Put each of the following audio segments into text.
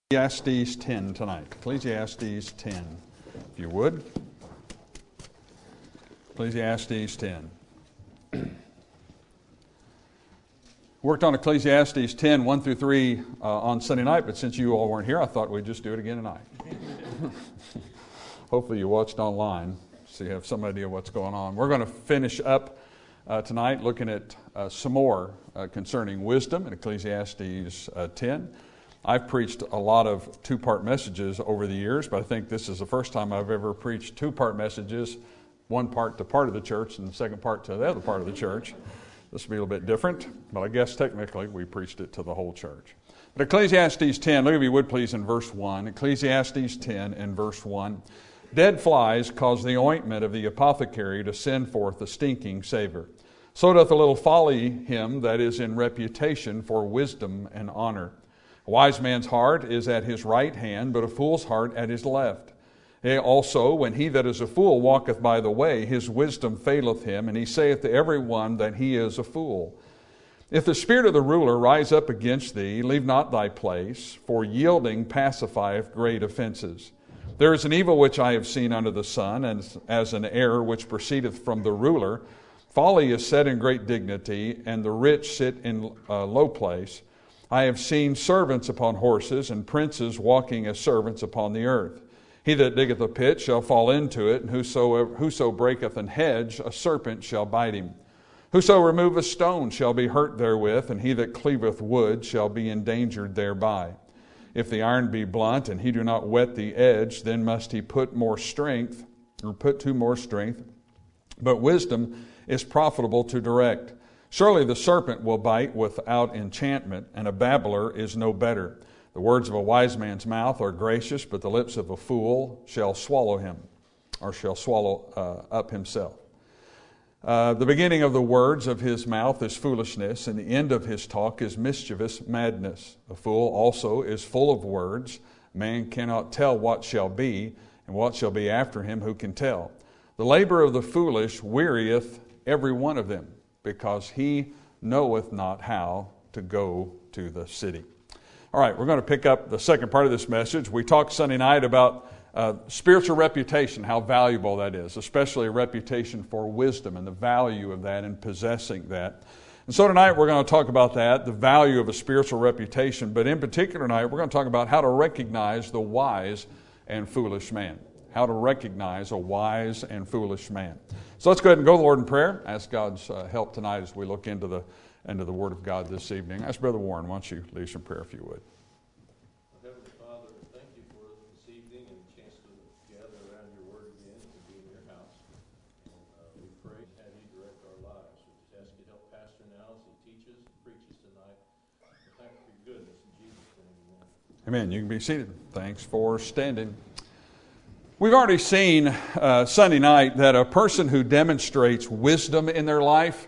Ecclesiastes 10 tonight. Ecclesiastes 10, if you would. Ecclesiastes 10. Worked on Ecclesiastes 10, 1 through 3 on Sunday night, but since you all weren't here, I thought we'd just do it again tonight. Hopefully you watched online, so you have some idea what's going on. We're going to finish up tonight looking at some more concerning wisdom in Ecclesiastes 10. I've preached a lot of two-part messages over the years, but I think this is the first time I've ever preached two-part messages, one part to part of the church and the second part to the other part of the church. This will be a little bit different, but I guess technically we preached it to the whole church. But Ecclesiastes 10, look if you would please in verse 1. Ecclesiastes 10 and verse 1. Dead flies cause the ointment of the apothecary to send forth a stinking savor. So doth a little folly him that is in reputation for wisdom and honor. A wise man's heart is at his right hand, but a fool's heart at his left. Yea, also, when he that is a fool walketh by the way, his wisdom faileth him, and he saith to every one that he is a fool. If the spirit of the ruler rise up against thee, leave not thy place, for yielding pacifieth great offenses. There is an evil which I have seen under the sun, and as an error which proceedeth from the ruler. Folly is set in great dignity, and the rich sit in a low place. I have seen servants upon horses, and princes walking as servants upon the earth. He that diggeth a pit shall fall into it, and whoso breaketh an hedge, a serpent shall bite him. Whoso removeth stone shall be hurt therewith, and he that cleaveth wood shall be endangered thereby. If the iron be blunt, and he do not whet the edge, then must he put to more strength. But wisdom is profitable to direct. Surely the serpent will bite without enchantment, and a babbler is no better. The words of a wise man's mouth are gracious, but the lips of a fool shall swallow him, or shall swallow up himself. The beginning of the words of his mouth is foolishness, and the end of his talk is mischievous madness. A fool also is full of words. Man cannot tell what shall be, and what shall be after him, who can tell? The labor of the foolish wearieth every one of them, because he knoweth not how to go to the city. All right, we're going to pick up the second part of this message. We talked Sunday night about spiritual reputation, how valuable that is, especially a reputation for wisdom and the value of that and possessing that. And so tonight we're going to talk about that, the value of a spiritual reputation, but in particular tonight we're going to talk about how to recognize the wise and foolish man. How to recognize a wise and foolish man. So let's go ahead and go to the Lord in prayer. Ask God's help tonight as we look into the Word of God this evening. Ask Brother Warren, why don't you lead us in prayer if you would. Heavenly Father, thank you for this evening and a chance to gather around your Word again and be in your house. And we pray, have you direct our lives. We just ask you to help Pastor now as he teaches and preaches tonight. We thank you for your goodness in Jesus' name. Amen. You can be seated. Thanks for standing. We've already seen Sunday night that a person who demonstrates wisdom in their life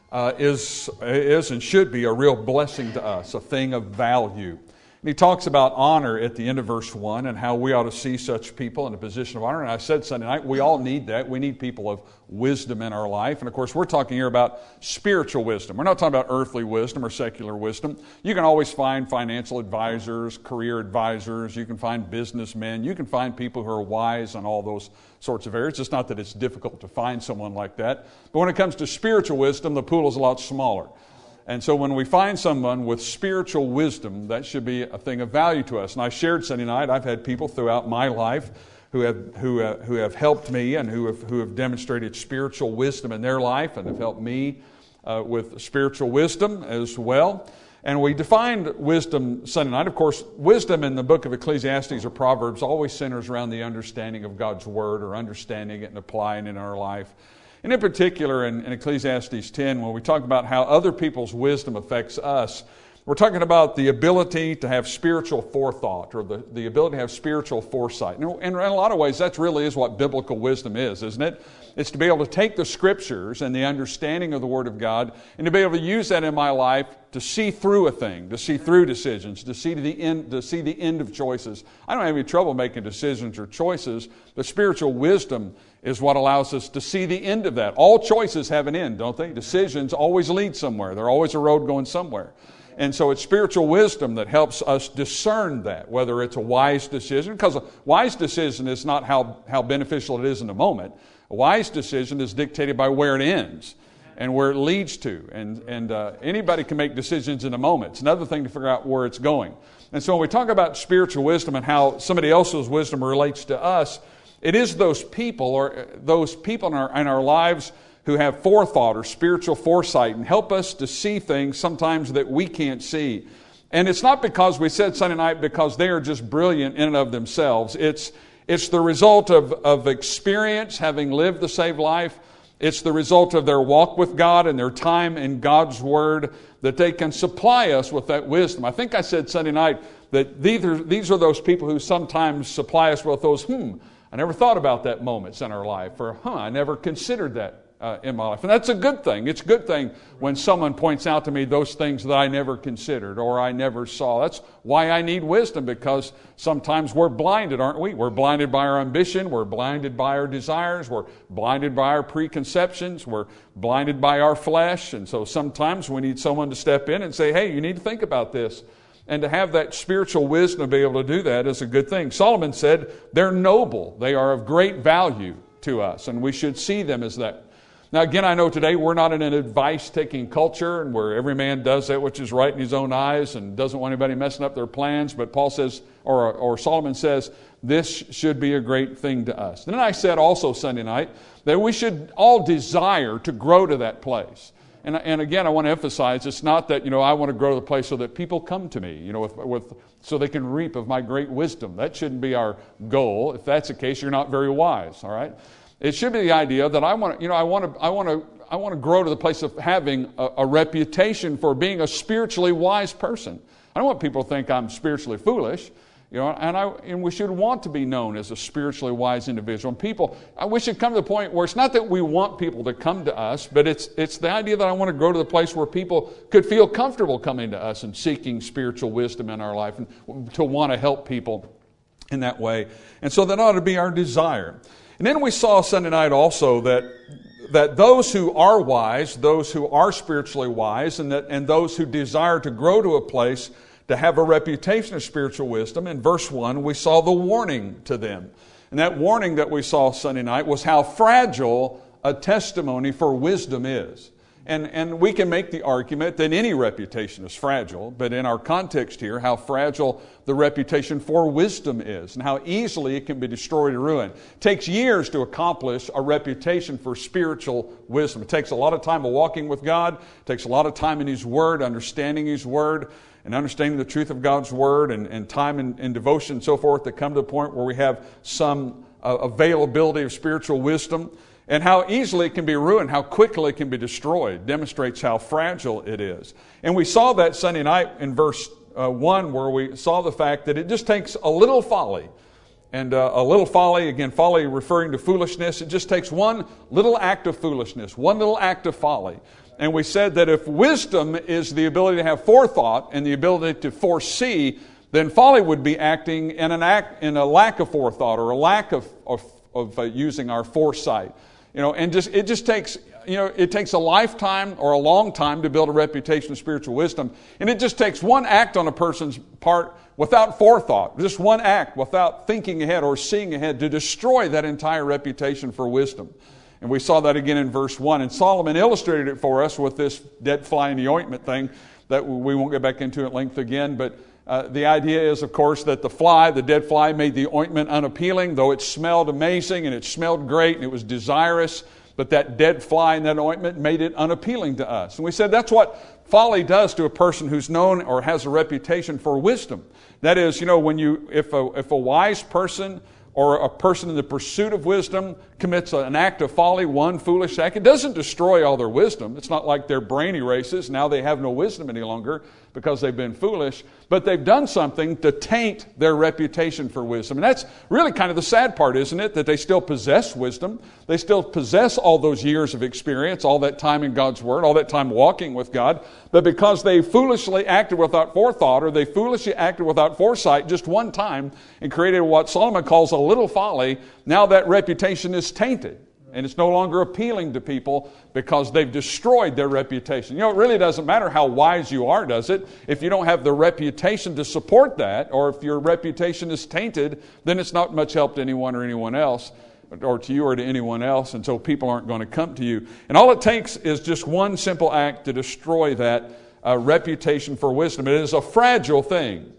is and should be a real blessing to us, a thing of value. And he talks about honor at the end of verse 1 and how we ought to see such people in a position of honor. And I said Sunday night, we all need that. We need people of wisdom in our life. And of course, we're talking here about spiritual wisdom. We're not talking about earthly wisdom or secular wisdom. You can always find financial advisors, career advisors. You can find businessmen. You can find people who are wise on all those sorts of areas. It's not that it's difficult to find someone like that. But when it comes to spiritual wisdom, the pool is a lot smaller. And so when we find someone with spiritual wisdom, that should be a thing of value to us. And I shared Sunday night, I've had people throughout my life who have helped me and who have demonstrated spiritual wisdom in their life and have helped me with spiritual wisdom as well. And we defined wisdom Sunday night. Of course, wisdom in the book of Ecclesiastes or Proverbs always centers around the understanding of God's Word or understanding it and applying it in our life. And in particular, in Ecclesiastes 10, when we talk about how other people's wisdom affects us, we're talking about the ability to have spiritual forethought or the ability to have spiritual foresight. And in a lot of ways, that really is what biblical wisdom is, isn't it? It's to be able to take the Scriptures and the understanding of the Word of God and to be able to use that in my life to see through a thing, to see through decisions, to see the end of choices. I don't have any trouble making decisions or choices, but spiritual wisdom is what allows us to see the end of that. All choices have an end, don't they? Decisions always lead somewhere. There's always a road going somewhere. And so it's spiritual wisdom that helps us discern that, whether it's a wise decision, because a wise decision is not how beneficial it is in the moment. A wise decision is dictated by where it ends and where it leads to. And anybody can make decisions in a moment. It's another thing to figure out where it's going. And so when we talk about spiritual wisdom and how somebody else's wisdom relates to us, it is those people in our lives who have forethought or spiritual foresight and help us to see things sometimes that we can't see. And it's not because we said Sunday night because they are just brilliant in and of themselves. It's the result of experience, having lived the saved life. It's the result of their walk with God and their time in God's Word that they can supply us with that wisdom. I think I said Sunday night that these are those people who sometimes supply us with those, I never thought about that moments in our life, or I never considered that in my life. And that's a good thing. It's a good thing when someone points out to me those things that I never considered or I never saw. That's why I need wisdom, because sometimes we're blinded, aren't we? We're blinded by our ambition. We're blinded by our desires. We're blinded by our preconceptions. We're blinded by our flesh. And so sometimes we need someone to step in and say, hey, you need to think about this. And to have that spiritual wisdom to be able to do that is a good thing. Solomon said they're noble. They are of great value to us, and we should see them as that. Now, again, I know today we're not in an advice-taking culture and where every man does that which is right in his own eyes and doesn't want anybody messing up their plans. But Paul says, or Solomon says, this should be a great thing to us. And then I said also Sunday night that we should all desire to grow to that place. And again, I want to emphasize, it's not that, I want to grow to the place so that people come to me, so they can reap of my great wisdom. That shouldn't be our goal. If that's the case, you're not very wise, all right? It should be the idea that I want to grow to the place of having a reputation for being a spiritually wise person. I don't want people to think I'm spiritually foolish, and we should want to be known as a spiritually wise individual. And we should come to the point where it's not that we want people to come to us, but it's the idea that I want to grow to the place where people could feel comfortable coming to us and seeking spiritual wisdom in our life and to want to help people in that way. And so that ought to be our desire. And then we saw Sunday night also that those who are wise, those who are spiritually wise, and those who desire to grow to a place to have a reputation of spiritual wisdom, in verse 1, we saw the warning to them. And that warning that we saw Sunday night was how fragile a testimony for wisdom is. And we can make the argument that any reputation is fragile, but in our context here, how fragile the reputation for wisdom is and how easily it can be destroyed or ruined. It takes years to accomplish a reputation for spiritual wisdom. It takes a lot of time of walking with God. It takes a lot of time in His Word, understanding His Word, and understanding the truth of God's Word, and time in devotion and so forth to come to the point where we have some availability of spiritual wisdom. And how easily it can be ruined, how quickly it can be destroyed, demonstrates how fragile it is. And we saw that Sunday night in verse 1, where we saw the fact that it just takes a little folly. And a little folly, again, folly referring to foolishness, it just takes one little act of foolishness, one little act of folly. And we said that if wisdom is the ability to have forethought and the ability to foresee, then folly would be acting in a lack of forethought or a lack of using our foresight. It takes a lifetime or a long time to build a reputation of spiritual wisdom. And it just takes one act on a person's part without forethought, just one act without thinking ahead or seeing ahead to destroy that entire reputation for wisdom. And we saw that again in verse 1. And Solomon illustrated it for us with this dead fly in the ointment thing that we won't get back into at length again. But the idea is, of course, that the dead fly, made the ointment unappealing, though it smelled amazing and it smelled great and it was desirous. But that dead fly in that ointment made it unappealing to us. And we said that's what folly does to a person who's known or has a reputation for wisdom. That is, if a wise person or a person in the pursuit of wisdom commits an act of folly, one foolish act, it doesn't destroy all their wisdom. It's not like their brain erases. Now they have no wisdom any longer because they've been foolish. But they've done something to taint their reputation for wisdom. And that's really kind of the sad part, isn't it? That they still possess wisdom. They still possess all those years of experience, all that time in God's Word, all that time walking with God. But because they foolishly acted without forethought, or they foolishly acted without foresight just one time and created what Solomon calls a little folly, now that reputation is tainted. And it's no longer appealing to people because they've destroyed their reputation. You know, it really doesn't matter how wise you are, does it? If you don't have the reputation to support that, or if your reputation is tainted, then it's not much help to anyone or anyone else, or to you or to anyone else, and so people aren't going to come to you. And all it takes is just one simple act to destroy that reputation for wisdom. It is a fragile thing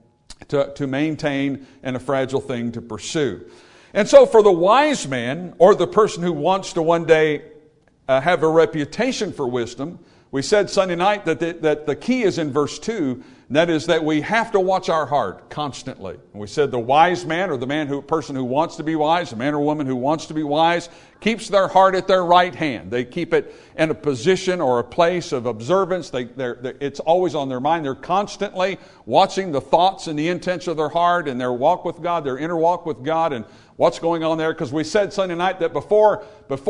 to maintain and a fragile thing to pursue. And so for the wise man, or the person who wants to one day have a reputation for wisdom, we said Sunday night that the key is in verse 2, and that is that we have to watch our heart constantly. And we said the wise man, or the person who wants to be wise, the man or woman who wants to be wise, keeps their heart at their right hand. They keep it in a position or a place of observance. It's always on their mind. They're constantly watching the thoughts and the intents of their heart and their walk with God, their inner walk with God, and what's going on there. Because we said Sunday night that before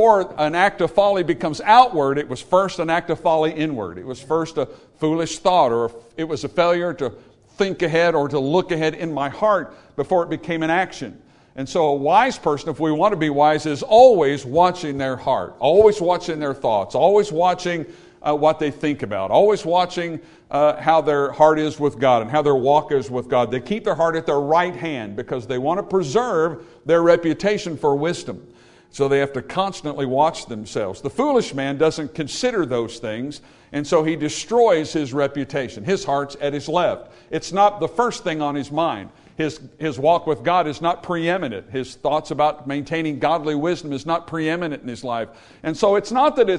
an act of folly becomes outward, it was first an act of folly inward. It was first a foolish thought, or it was a failure to think ahead or to look ahead in my heart before it became an action. And so a wise person, if we want to be wise, is always watching their heart, always watching their thoughts, always watching what they think about, always watching how their heart is with God and how their walk is with God. They keep their heart at their right hand because they want to preserve their reputation for wisdom. So they have to constantly watch themselves. The foolish man doesn't consider those things, and so he destroys his reputation. His heart's at his left. It's not the first thing on his mind. His walk with God is not preeminent. His thoughts about maintaining godly wisdom is not preeminent in his life. And so it's not that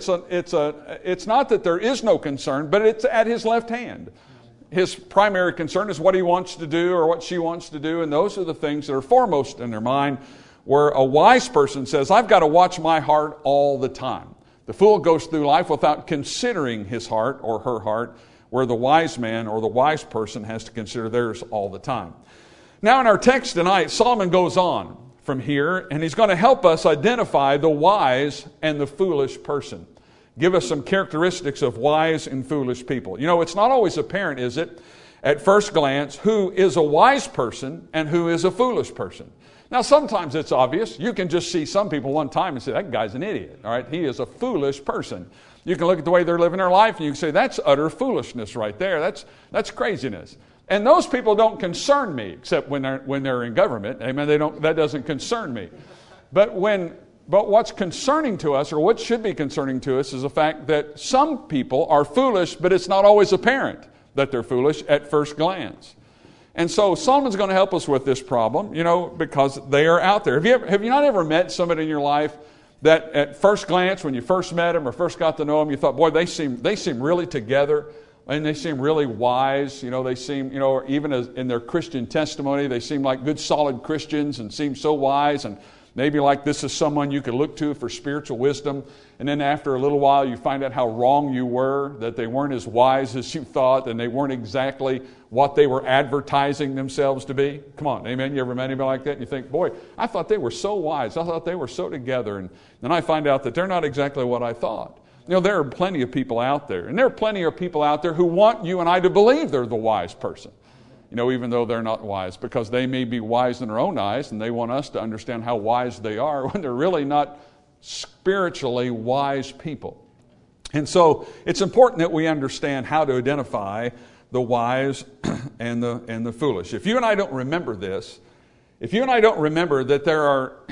it's not that there is no concern, but it's at his left hand. His primary concern is what he wants to do or what she wants to do, and those are the things that are foremost in their mind, where a wise person says, I've got to watch my heart all the time. The fool goes through life without considering his heart or her heart, where the wise man or the wise person has to consider theirs all the time. Now in our text tonight, Solomon goes on from here, and he's going to help us identify the wise and the foolish person. Give us some characteristics of wise and foolish people. You know, it's not always apparent, is it, at first glance, who is a wise person and who is a foolish person. Now, sometimes it's obvious. You can just see some people one time and say, that guy's an idiot. All right, he is a foolish person. You can look at the way they're living their life and you can say, that's utter foolishness right there. That's craziness. And those people don't concern me, except when they're in government. Amen. That doesn't concern me. But what's concerning to us, or what should be concerning to us, is the fact that some people are foolish, but it's not always apparent that they're foolish at first glance. And so Solomon's going to help us with this problem, you know, because they are out there. Have you not ever met somebody in your life that at first glance, when you first met them or first got to know them, you thought, boy, they seem really together, and they seem really wise. You know, they seem, you know, or even in their Christian testimony, they seem like good, solid Christians and seem so wise, and maybe like this is someone you could look to for spiritual wisdom. And then after a little while, you find out how wrong you were, that they weren't as wise as you thought, and they weren't exactly what they were advertising themselves to be. Come on, amen? You ever met anybody like that? And you think, boy, I thought they were so wise. I thought they were so together. And then I find out that they're not exactly what I thought. You know, there are plenty of people out there. And there are plenty of people out there who want you and I to believe they're the wise person. You know, even though they're not wise, because they may be wise in their own eyes, and they want us to understand how wise they are when they're really not spiritually wise people. And so it's important that we understand how to identify the wise and the foolish. If you and I don't remember this, if you and I don't remember that there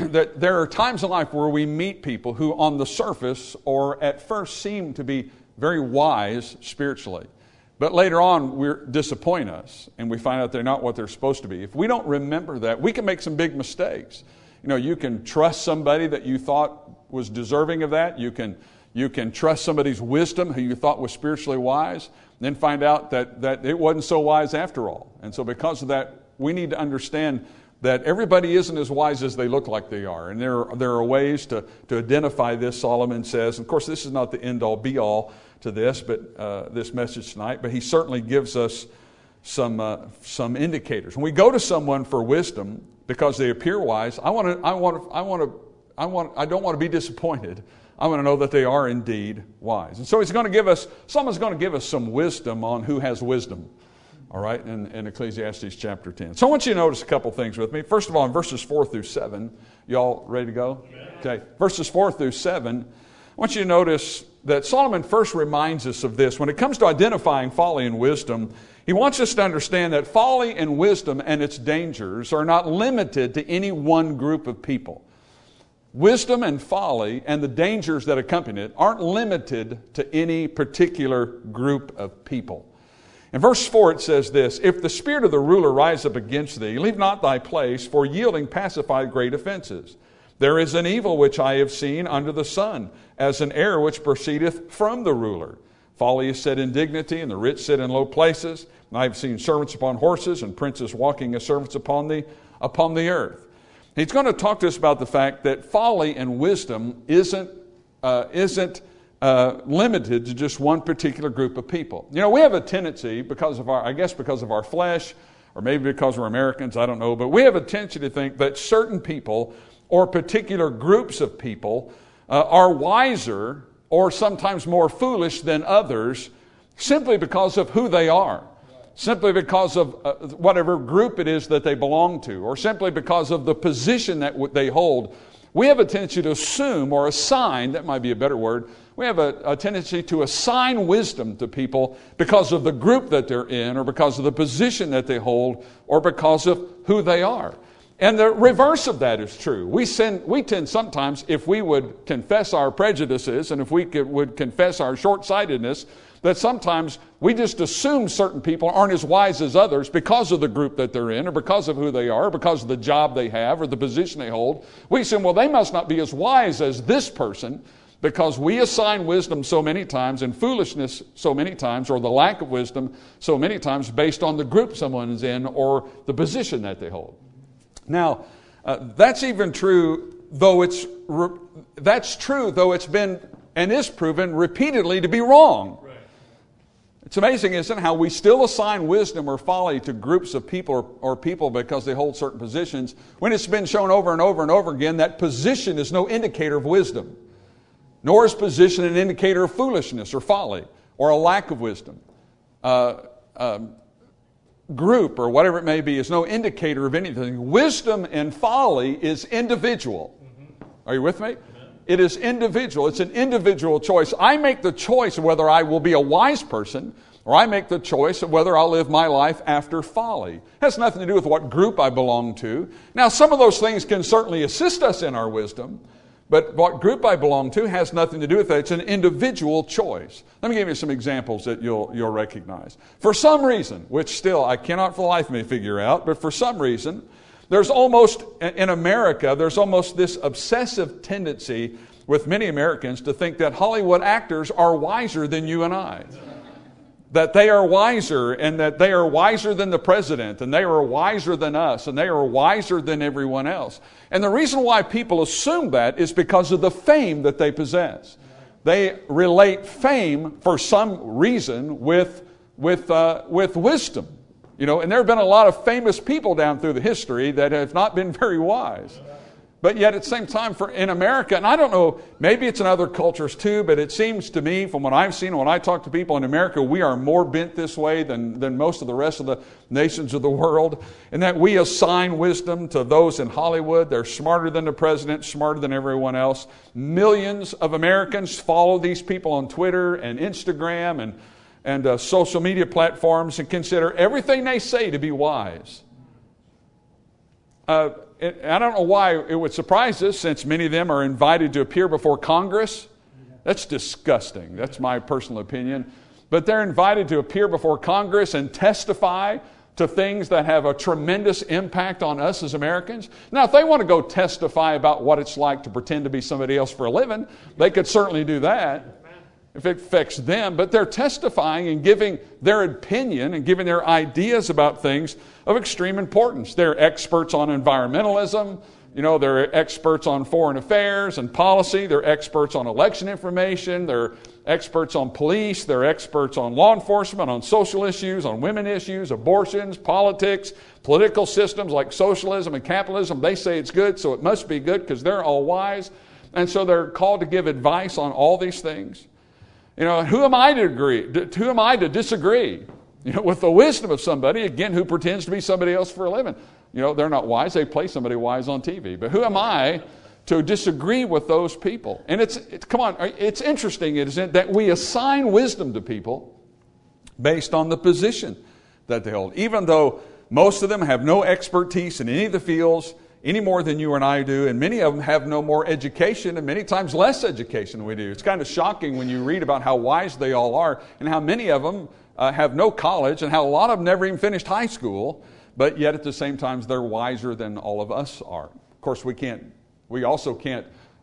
are times in life where we meet people who on the surface or at first seem to be very wise spiritually, but later on disappoint us and we find out they're not what they're supposed to be. If we don't remember that, we can make some big mistakes. You know, you can trust somebody that you thought was deserving of that. You can trust somebody's wisdom who you thought was spiritually wise, and then find out that it wasn't so wise after all. And so because of that, we need to understand that everybody isn't as wise as they look like they are. And there are ways to identify this, Solomon says. Of course, this is not the end-all, be-all to this, but this message tonight. But he certainly gives us some indicators. When we go to someone for wisdom because they appear wise, I don't want to be disappointed. I want to know that they are indeed wise. And so someone's going to give us some wisdom on who has wisdom. All right, in Ecclesiastes chapter 10. So I want you to notice a couple things with me. First of all, in verses 4 through 7, y'all ready to go? Okay, verses 4 through 7, I want you to notice that Solomon first reminds us of this. When it comes to identifying folly and wisdom, he wants us to understand that folly and wisdom and its dangers are not limited to any one group of people. Wisdom and folly and the dangers that accompany it aren't limited to any particular group of people. In verse 4 it says this, "If the spirit of the ruler rise up against thee, leave not thy place, for yielding pacifieth great offenses. There is an evil which I have seen under the sun, as an error which proceedeth from the ruler. Folly is set in dignity, and the rich sit in low places. And I have seen servants upon horses, and princes walking as servants upon the earth." He's going to talk to us about the fact that folly and wisdom isn't limited to just one particular group of people. You know, we have a tendency, because of our flesh, or maybe because we're Americans, I don't know, but we have a tendency to think that certain people or particular groups of people are wiser or sometimes more foolish than others simply because of who they are, simply because of whatever group it is that they belong to, or simply because of the position that they hold. We have a tendency to assume or assign, that might be a better word, we have a tendency to assign wisdom to people because of the group that they're in, or because of the position that they hold, or because of who they are. And the reverse of that is true. We tend sometimes, if we would confess our prejudices and if we would confess our short-sightedness, that sometimes we just assume certain people aren't as wise as others because of the group that they're in, or because of who they are, or because of the job they have, or the position they hold. We assume, well, they must not be as wise as this person, because we assign wisdom so many times and foolishness so many times, or the lack of wisdom so many times, based on the group someone is in or the position that they hold. Now, that's true, though it's been and is proven repeatedly to be wrong. Right. It's amazing, isn't it, how we still assign wisdom or folly to groups of people or people because they hold certain positions, when it's been shown over and over and over again that position is no indicator of wisdom, nor is position an indicator of foolishness or folly or a lack of wisdom. Group or whatever it may be is no indicator of anything. Wisdom and folly is individual. Are you with me? It is individual. It's an individual choice. I make the choice of whether I will be a wise person, or I make the choice of whether I'll live my life after folly. It has nothing to do with what group I belong to. Now, some of those things can certainly assist us in our wisdom, but what group I belong to has nothing to do with that. It's an individual choice. Let me give you some examples that you'll recognize. For some reason, which still I cannot for the life of me figure out, but for some reason, in America, there's almost this obsessive tendency with many Americans to think that Hollywood actors are wiser than you and I. That they are wiser, and that they are wiser than the president, and they are wiser than us, and they are wiser than everyone else. And the reason why people assume that is because of the fame that they possess. They relate fame for some reason with wisdom. You know, and there have been a lot of famous people down through the history that have not been very wise. But yet at the same time, in America, and I don't know, maybe it's in other cultures too, but it seems to me from what I've seen, when I talk to people in America, we are more bent this way than most of the rest of the nations of the world, and that we assign wisdom to those in Hollywood. They're smarter than the president, smarter than everyone else. Millions of Americans follow these people on Twitter and Instagram and social media platforms and consider everything they say to be wise. I don't know why it would surprise us, since many of them are invited to appear before Congress. That's disgusting. That's my personal opinion. But they're invited to appear before Congress and testify to things that have a tremendous impact on us as Americans. Now, if they want to go testify about what it's like to pretend to be somebody else for a living, they could certainly do that if it affects them. But they're testifying and giving their opinion and giving their ideas about things of extreme importance. They're experts on environmentalism. You know, they're experts on foreign affairs and policy. They're experts on election information. They're experts on police. They're experts on law enforcement, on social issues, on women issues, abortions, politics, political systems like socialism and capitalism. They say it's good, so it must be good because they're all wise. And so they're called to give advice on all these things. You know, who am I to agree? Who am I to disagree? with the wisdom of somebody, again, who pretends to be somebody else for a living. They're not wise. They play somebody wise on TV. But who am I to disagree with those people? And it's interesting, isn't it, that we assign wisdom to people based on the position that they hold. Even though most of them have no expertise in any of the fields, any more than you and I do, and many of them have no more education and many times less education than we do. It's kind of shocking when you read about how wise they all are and how many of them have no college and how a lot of them never even finished high school, but yet at the same time they're wiser than all of us are. Of course, we also can't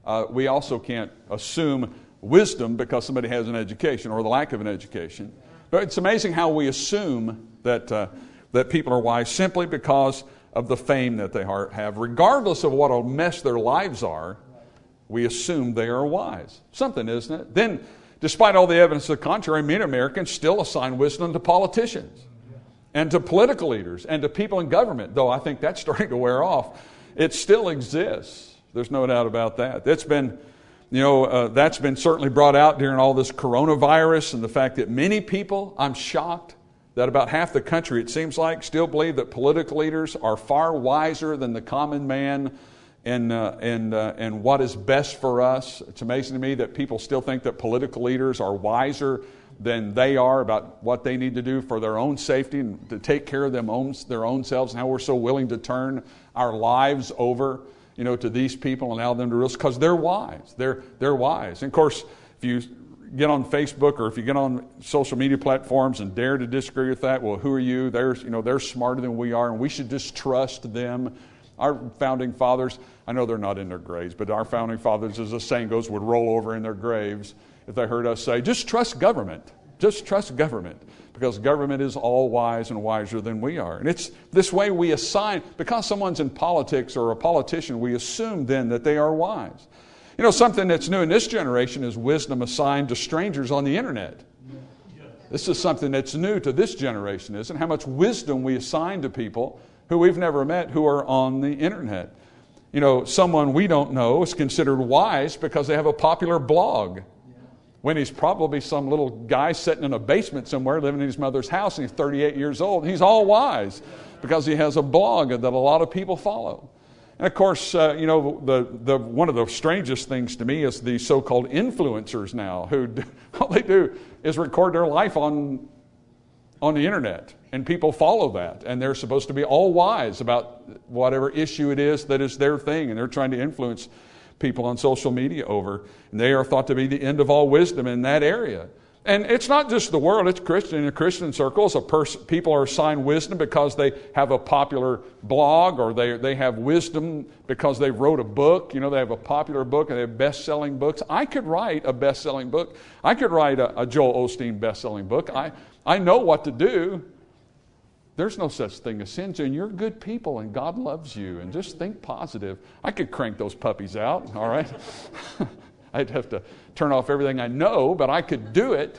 assume wisdom because somebody has an education or the lack of an education. But it's amazing how we assume that people are wise simply because of the fame that they have. Regardless of what a mess their lives are, we assume they are wise. Something, isn't it? Then, despite all the evidence to the contrary, many Americans still assign wisdom to politicians and to political leaders and to people in government, though I think that's starting to wear off. It still exists. There's no doubt about that. That's been certainly brought out during all this coronavirus and the fact that many people, I'm shocked, that about half the country, it seems like, still believe that political leaders are far wiser than the common man and what is best for us. It's amazing to me that people still think that political leaders are wiser than they are about what they need to do for their own safety and to take care of their own selves, and how we're so willing to turn our lives over, to these people and allow them to realize, because they're wise. They're wise. And of course, if you get on Facebook or if you get on social media platforms and dare to disagree with that, well, who are you? They're smarter than we are, and we should just trust them. Our founding fathers, I know they're not in their graves, but our founding fathers, as the saying goes, would roll over in their graves if they heard us say, just trust government. Just trust government, because government is all wise and wiser than we are. And it's this way we assign, because someone's in politics or a politician, we assume then that they are wise. Something that's new in this generation is wisdom assigned to strangers on the internet. This is something that's new to this generation, isn't it? How much wisdom we assign to people who we've never met who are on the internet. Someone we don't know is considered wise because they have a popular blog, when he's probably some little guy sitting in a basement somewhere living in his mother's house, and he's 38 years old, and he's all wise because he has a blog that a lot of people follow. And of course, one of the strangest things to me is the so-called influencers now, who all they do is record their life on the internet, and people follow that, and they're supposed to be all wise about whatever issue it is that is their thing, and they're trying to influence people on social media over, and they are thought to be the end of all wisdom in that area. And it's not just the world, it's Christian. In Christian circles, people are assigned wisdom because they have a popular blog, or they have wisdom because they wrote a book. They have a popular book and they have best-selling books. I could write a best-selling book. I could write a Joel Osteen best-selling book. I know what to do. There's no such thing as sin, and you're good people, and God loves you, and just think positive. I could crank those puppies out, all right? I'd have to turn off everything I know, but I could do it.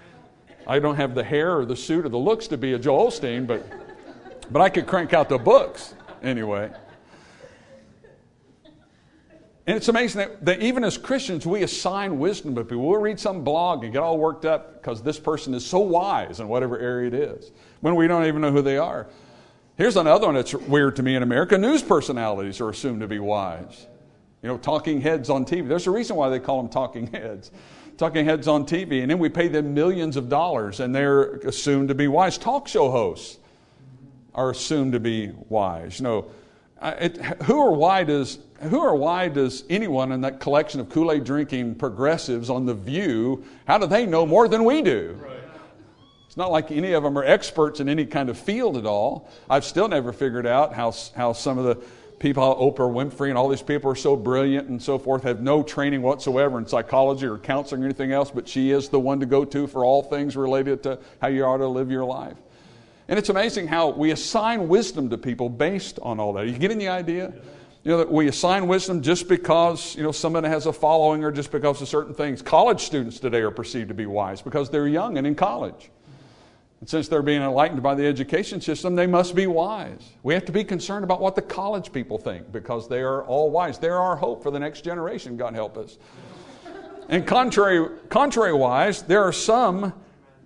I don't have the hair or the suit or the looks to be a Joel Osteen, but I could crank out the books anyway. And it's amazing that even as Christians, we assign wisdom to people. We'll read some blog and get all worked up because this person is so wise in whatever area it is, when we don't even know who they are. Here's another one that's weird to me in America. News personalities are assumed to be wise. Talking heads on TV. There's a reason why they call them talking heads. Talking heads on TV. And then we pay them millions of dollars, and they're assumed to be wise. Talk show hosts are assumed to be wise. Who or why does anyone in that collection of Kool-Aid drinking progressives on The View, how do they know more than we do? Right. It's not like any of them are experts in any kind of field at all. I've still never figured out how some of the people, Oprah Winfrey and all these people are so brilliant and so forth, have no training whatsoever in psychology or counseling or anything else, but she is the one to go to for all things related to how you ought to live your life. And it's amazing how we assign wisdom to people based on all that. Are you getting the idea? That we assign wisdom just because, someone has a following, or just because of certain things. College students today are perceived to be wise because they're young and in college. And since they're being enlightened by the education system, they must be wise. We have to be concerned about what the college people think, because they are all wise. They're our hope for the next generation, God help us. And contrary-wise, there are some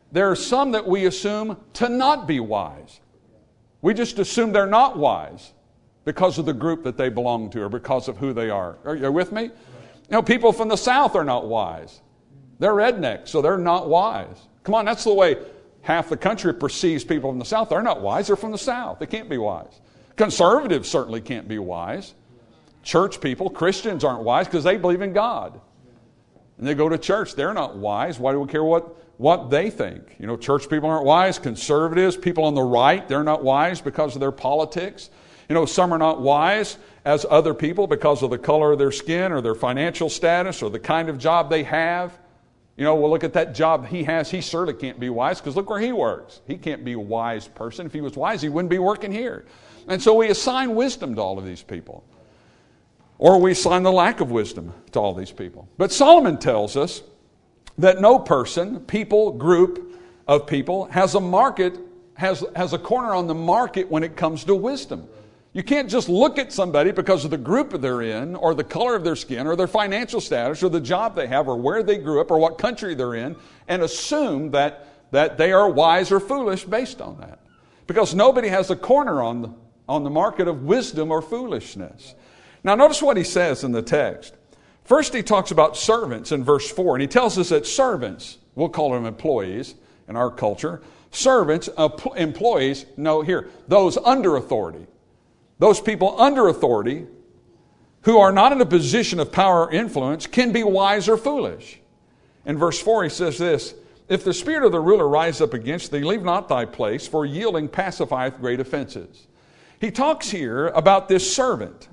there are some that we assume to not be wise. We just assume they're not wise because of the group that they belong to or because of who they are. Are you with me? People from the South are not wise. They're rednecks, so they're not wise. Come on, that's the way half the country perceives people from the South. They're not wise. They're from the South. They can't be wise. Conservatives certainly can't be wise. Church people, Christians aren't wise because they believe in God. And they go to church. They're not wise. Why do we care what they think? Church people aren't wise. Conservatives, people on the right, they're not wise because of their politics. Some are not wise as other people because of the color of their skin or their financial status or the kind of job they have. Well, look at that job he has. He certainly can't be wise because look where he works. He can't be a wise person. If he was wise, he wouldn't be working here. And so we assign wisdom to all of these people. Or we assign the lack of wisdom to all these people. But Solomon tells us that no person, people, group of people has a market, has a corner on the market when it comes to wisdom. You can't just look at somebody because of the group they're in or the color of their skin or their financial status or the job they have or where they grew up or what country they're in and assume that they are wise or foolish based on that. Because nobody has a corner on the market of wisdom or foolishness. Now notice what he says in the text. First he talks about servants in verse 4, and he tells us that servants, we'll call them employees in our culture, servants, employees, those under authority. Those people under authority who are not in a position of power or influence can be wise or foolish. In verse 4 he says this, if the spirit of the ruler rise up against thee, leave not thy place, for yielding pacifieth great offenses. He talks here about this servant,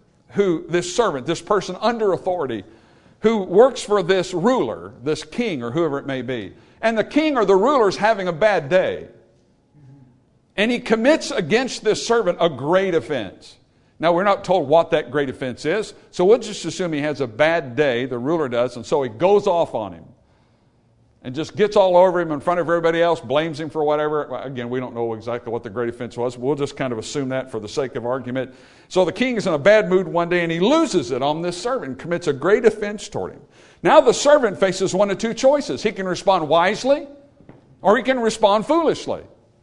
this person under authority, who works for this ruler, this king or whoever it may be. And the king or the ruler is having a bad day. And he commits against this servant a great offense. Now, we're not told what that great offense is, so we'll just assume he has a bad day, the ruler does, and so he goes off on him and just gets all over him in front of everybody else, blames him for whatever. Again, we don't know exactly what the great offense was. We'll just kind of assume that for the sake of argument. So the king is in a bad mood one day, and he loses it on this servant and commits a great offense toward him. Now the servant faces one of two choices. He can respond wisely, or he can respond foolishly.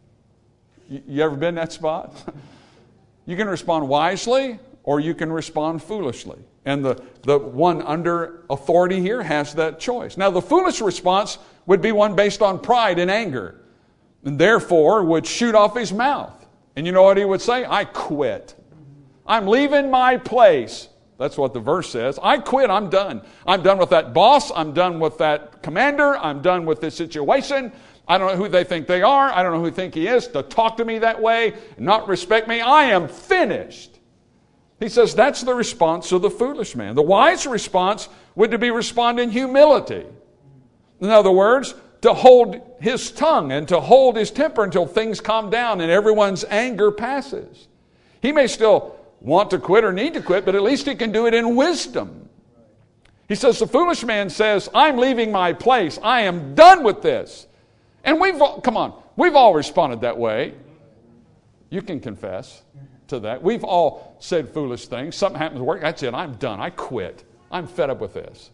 You ever been in that spot? You can respond wisely or you can respond foolishly. And the one under authority here has that choice. Now the foolish response would be one based on pride and anger, and therefore would shoot off his mouth. And you know what he would say? I quit. I'm leaving my place. That's what the verse says. I quit. I'm done. I'm done with that boss. I'm done with that commander. I'm done with this situation. I don't know who they think they are. I don't know who they think he is to talk to me that way, not respect me. I am finished. He says that's the response of the foolish man. The wise response would to be respond in humility. In other words, to hold his tongue and to hold his temper until things calm down and everyone's anger passes. He may still want to quit or need to quit, but at least he can do it in wisdom. He says the foolish man says, I'm leaving my place. I am done with this. And we've all responded that way. You can confess to that. We've all said foolish things. Something happens at work. That's it. I'm done. I quit. I'm fed up with this.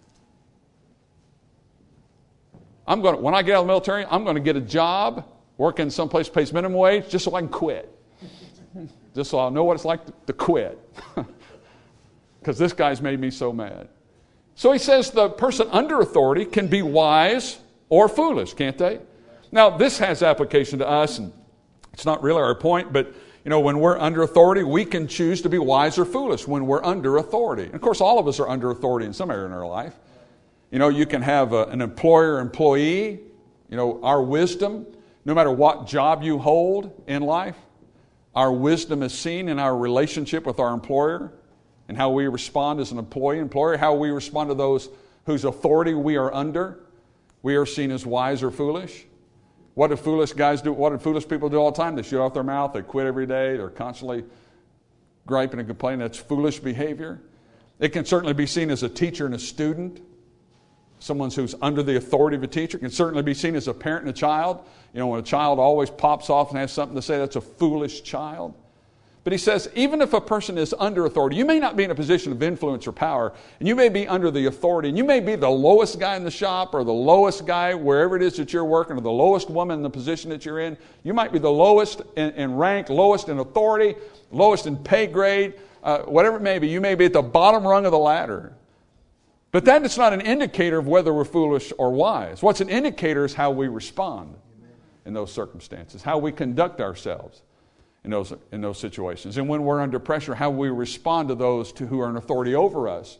When I get out of the military, I'm going to get a job, working someplace that pays minimum wage, just so I can quit. Just so I'll know what it's like to quit. Because this guy's made me so mad. So he says the person under authority can be wise or foolish, can't they? Now, this has application to us, and it's not really our point, but when we're under authority, we can choose to be wise or foolish when we're under authority. And of course, all of us are under authority in some area in our life. You can have an employer-employee, our wisdom, no matter what job you hold in life, our wisdom is seen in our relationship with our employer and how we respond as an employer, how we respond to those whose authority we are under. We are seen as wise or foolish. What do foolish guys do? What do foolish people do all the time? They shoot off their mouth. They quit every day. They're constantly griping and complaining. That's foolish behavior. It can certainly be seen as a teacher and a student. Someone who's under the authority of a teacher. It can certainly be seen as a parent and a child. When a child always pops off and has something to say, that's a foolish child. But he says, even if a person is under authority, you may not be in a position of influence or power, and you may be under the authority, and you may be the lowest guy in the shop or the lowest guy wherever it is that you're working, or the lowest woman in the position that you're in. You might be the lowest in rank, lowest in authority, lowest in pay grade, whatever it may be. You may be at the bottom rung of the ladder. But that is not an indicator of whether we're foolish or wise. What's an indicator is how we respond in those circumstances, how we conduct ourselves in those situations. And when we're under pressure, how we respond to those who are in authority over us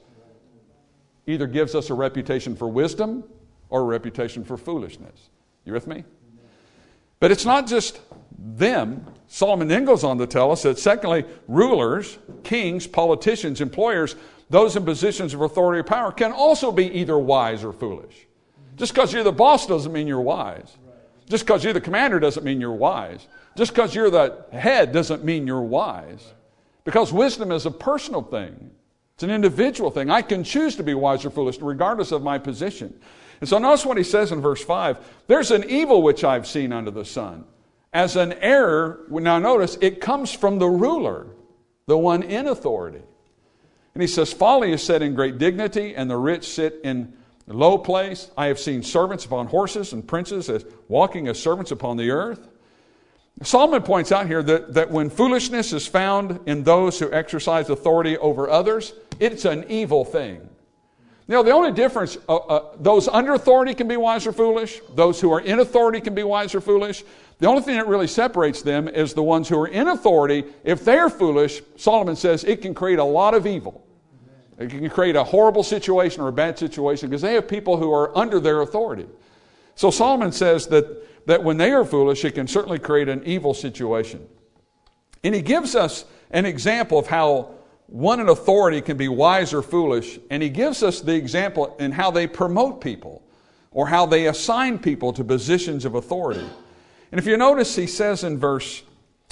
either gives us a reputation for wisdom or a reputation for foolishness. You with me? But it's not just them. Solomon then goes on to tell us that secondly, rulers, kings, politicians, employers, those in positions of authority or power can also be either wise or foolish. Just because you're the boss doesn't mean you're wise. Just because you're the commander doesn't mean you're wise. Just because you're the head doesn't mean you're wise. Because wisdom is a personal thing. It's an individual thing. I can choose to be wise or foolish regardless of my position. And so notice what he says in verse 5. There's an evil which I've seen under the sun. As an error, now notice, it comes from the ruler, the one in authority. And he says, folly is set in great dignity, and the rich sit in low place. I have seen servants upon horses and princes as walking as servants upon the earth. Solomon points out here that when foolishness is found in those who exercise authority over others, it's an evil thing. Now, the only difference, those under authority can be wise or foolish. Those who are in authority can be wise or foolish. The only thing that really separates them is the ones who are in authority. If they're foolish, Solomon says it can create a lot of evil. It can create a horrible situation or a bad situation because they have people who are under their authority. So Solomon says that when they are foolish, it can certainly create an evil situation. And he gives us an example of how one in authority can be wise or foolish, and he gives us the example in how they promote people or how they assign people to positions of authority. And if you notice, he says in verse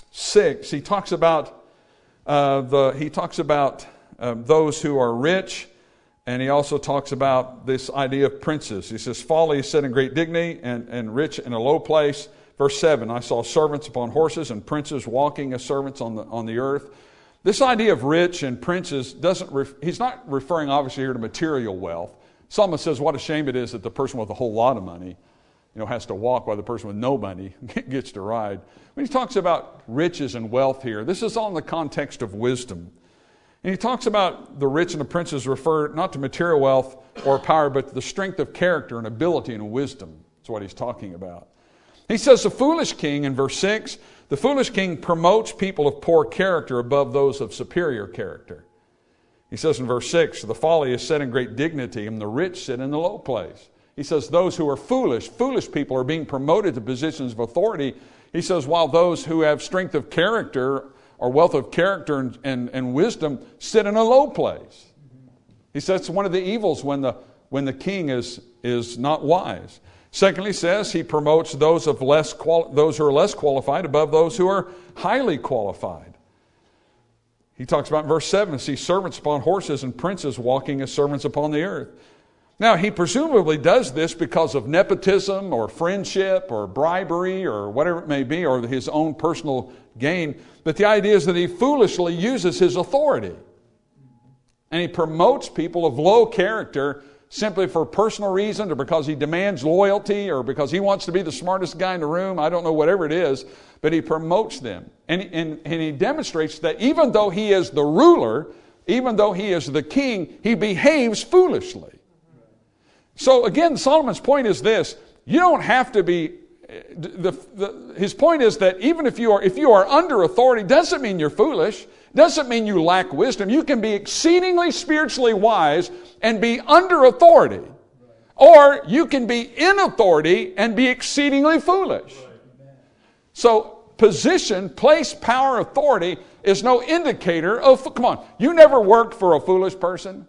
6, he talks about those who are rich, and he also talks about this idea of princes. He says, folly is set in great dignity and rich in a low place. Verse 7, I saw servants upon horses and princes walking as servants on the earth. This idea of rich and princes he's not referring obviously here to material wealth. Solomon says what a shame it is that the person with a whole lot of money has to walk while the person with no money gets to ride. When he talks about riches and wealth here, this is all in the context of wisdom. And he talks about the rich and the princes refer not to material wealth or power, but to the strength of character and ability and wisdom. That's what he's talking about. He says the foolish king, in verse 6, the foolish king promotes people of poor character above those of superior character. He says in verse 6, the folly is set in great dignity, and the rich sit in the low place. He says those who are foolish people are being promoted to positions of authority. He says while those who have strength of character or wealth of character and wisdom sit in a low place. He says it's one of the evils when the king is not wise. Secondly, he says he promotes those who are less qualified above those who are highly qualified. He talks about in verse 7, see servants upon horses and princes walking as servants upon the earth. Now, he presumably does this because of nepotism or friendship or bribery or whatever it may be, or his own personal gain. But the idea is that he foolishly uses his authority. And he promotes people of low character simply for personal reasons or because he demands loyalty or because he wants to be the smartest guy in the room. I don't know, whatever it is. But he promotes them. And he demonstrates that even though he is the ruler, even though he is the king, he behaves foolishly. So again, Solomon's point is this. You don't have to be... his point is that even if you are under authority, doesn't mean you're foolish. Doesn't mean you lack wisdom. You can be exceedingly spiritually wise and be under authority. Or you can be in authority and be exceedingly foolish. So position, place, power, authority is no indicator of... Come on, you never worked for a foolish person?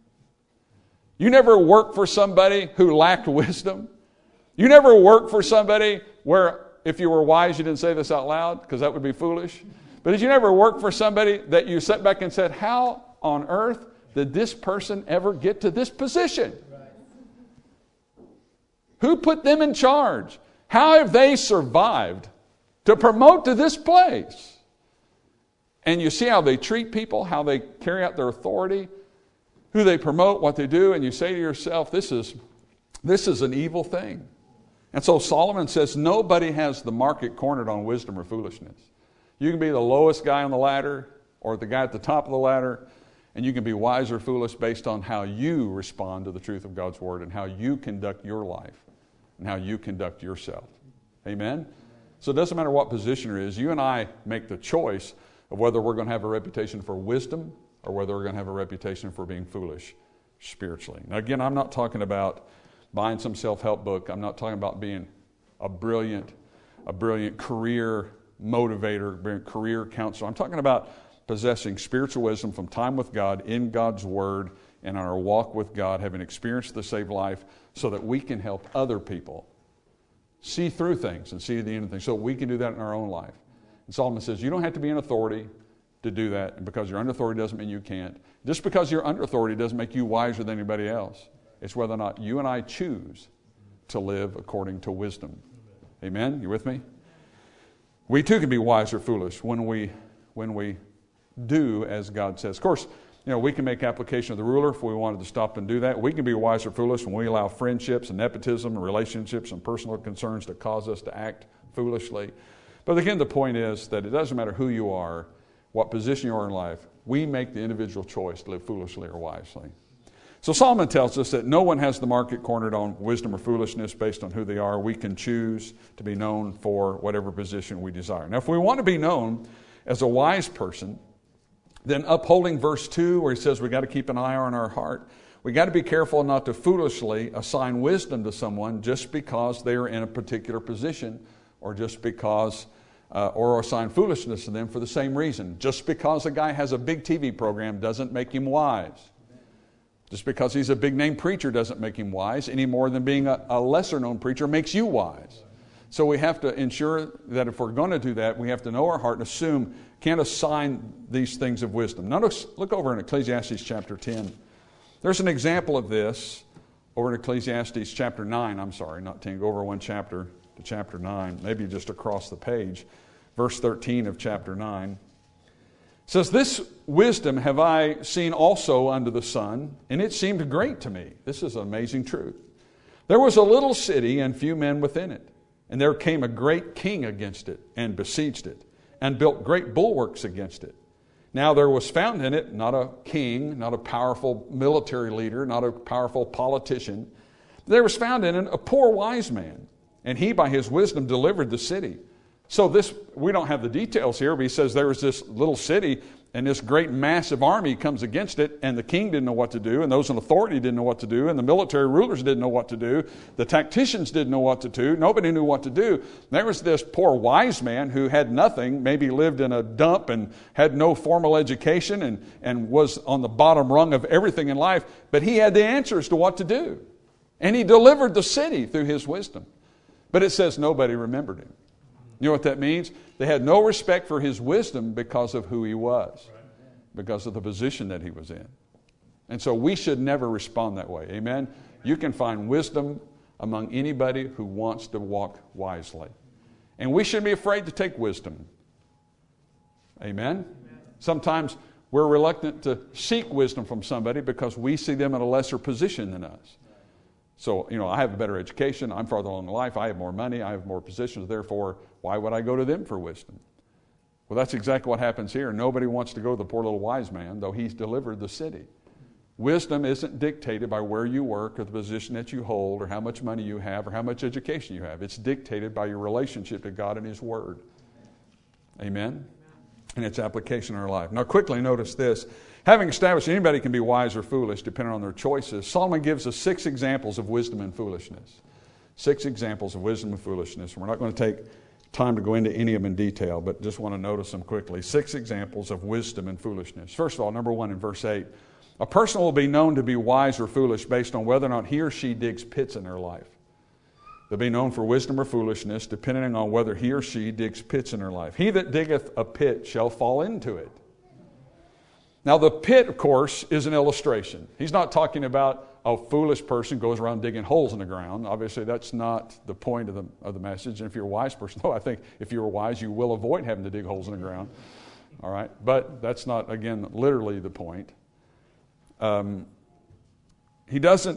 You never worked for somebody who lacked wisdom? You never worked for somebody where if you were wise you didn't say this out loud because that would be foolish? But did you never work for somebody that you sat back and said, how on earth did this person ever get to this position? Who put them in charge? How have they survived to promote to this place? and you see how they treat people, how they carry out their authority, who they promote, what they do, and you say to yourself, this is an evil thing. And so Solomon says nobody has the market cornered on wisdom or foolishness. You can be the lowest guy on the ladder or the guy at the top of the ladder, and you can be wise or foolish based on how you respond to the truth of God's Word and how you conduct your life and how you conduct yourself. Amen? So it doesn't matter what position you're in. You and I make the choice of whether we're going to have a reputation for wisdom or whether we're going to have a reputation for being foolish spiritually. Now again, I'm not talking about buying some self-help book. I'm not talking about being a brilliant career motivator, being a career counselor. I'm talking about possessing spiritual wisdom from time with God, in God's Word, and on our walk with God, having experienced the saved life so that we can help other people see through things and see the end of things, so we can do that in our own life. And Solomon says, you don't have to be in authority to do that, and because you're under authority doesn't mean you can't. Just because you're under authority doesn't make you wiser than anybody else. It's whether or not you and I choose to live according to wisdom. Amen? You with me? We too can be wise or foolish when we do as God says. Of course, we can make application of the ruler if we wanted to stop and do that. We can be wise or foolish when we allow friendships and nepotism and relationships and personal concerns to cause us to act foolishly. But again, the point is that it doesn't matter who you are, what position you are in life. We make the individual choice to live foolishly or wisely. So Solomon tells us that no one has the market cornered on wisdom or foolishness based on who they are. We can choose to be known for whatever position we desire. Now, if we want to be known as a wise person, then upholding verse 2 where he says we got to keep an eye on our heart, we got to be careful not to foolishly assign wisdom to someone just because they are in a particular position or just because, or assign foolishness to them for the same reason. Just because a guy has a big TV program doesn't make him wise. Just because he's a big-name preacher doesn't make him wise any more than being a lesser-known preacher makes you wise. So we have to ensure that if we're going to do that, we have to know our heart and assume, can't assign these things of wisdom. Now look over in Ecclesiastes chapter 10. There's an example of this over in Ecclesiastes chapter 9. I'm sorry, not 10. Go over one chapter to chapter 9, maybe just across the page. Verse 13 of chapter 9. It says, this wisdom have I seen also under the sun, and it seemed great to me. This is an amazing truth. There was a little city and few men within it. And there came a great king against it and besieged it and built great bulwarks against it. Now there was found in it not a king, not a powerful military leader, not a powerful politician. There was found in it a poor wise man, and he by his wisdom delivered the city. So this, we don't have the details here, but he says there was this little city and this great massive army comes against it, and the king didn't know what to do, and those in authority didn't know what to do, and the military rulers didn't know what to do, the tacticians didn't know what to do, nobody knew what to do. There was this poor wise man who had nothing, maybe lived in a dump and had no formal education and was on the bottom rung of everything in life, but he had the answers to what to do. And he delivered the city through his wisdom. But it says nobody remembered him. You know what that means? They had no respect for his wisdom because of who he was, because of the position that he was in. And so we should never respond that way. Amen? You can find wisdom among anybody who wants to walk wisely. And we shouldn't be afraid to take wisdom. Amen? Sometimes we're reluctant to seek wisdom from somebody because we see them in a lesser position than us. So, I have a better education, I'm farther along in life, I have more money, I have more positions, therefore, why would I go to them for wisdom? Well, that's exactly what happens here. Nobody wants to go to the poor little wise man, though he's delivered the city. Wisdom isn't dictated by where you work or the position that you hold or how much money you have or how much education you have. It's dictated by your relationship to God and His Word. Amen? And its application in our life. Now, quickly notice this. Having established anybody can be wise or foolish depending on their choices, Solomon gives us 6 examples of wisdom and foolishness. 6 examples of wisdom and foolishness. We're not going to take time to go into any of them in detail, but just want to notice them quickly. 6 examples of wisdom and foolishness. First of all, number 1 in verse 8. A person will be known to be wise or foolish based on whether or not he or she digs pits in their life. They'll be known for wisdom or foolishness depending on whether he or she digs pits in their life. He that diggeth a pit shall fall into it. Now the pit, of course, is an illustration. He's not talking about a foolish person goes around digging holes in the ground. Obviously, that's not the point of the message. And if you're a wise person, I think if you're wise, you will avoid having to dig holes in the ground. All right, but that's not, again, literally the point. He doesn't.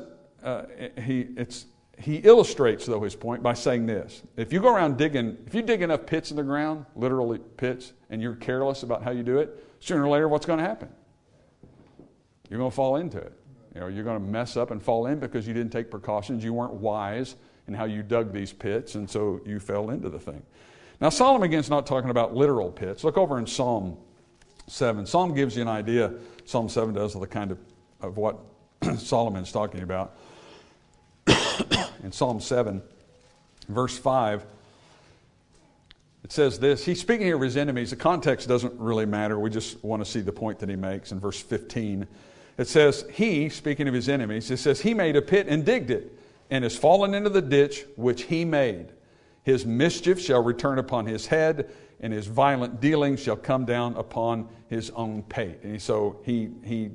He illustrates, though, his point by saying this: if you go around digging, if you dig enough pits in the ground, literally pits, and you're careless about how you do it, sooner or later, what's going to happen? You're going to fall into it. You're going to mess up and fall in because you didn't take precautions. You weren't wise in how you dug these pits, and so you fell into the thing. Now, Solomon again is not talking about literal pits. Look over in Psalm 7. Psalm gives you an idea. Psalm 7 does of the kind of what Solomon's talking about. In Psalm 7, verse 5, it says this. He's speaking here of his enemies. The context doesn't really matter. We just want to see the point that he makes in verse 15. It says, he, speaking of his enemies, it says, he made a pit and digged it, and has fallen into the ditch which he made. His mischief shall return upon his head, and his violent dealings shall come down upon his own pate. And so he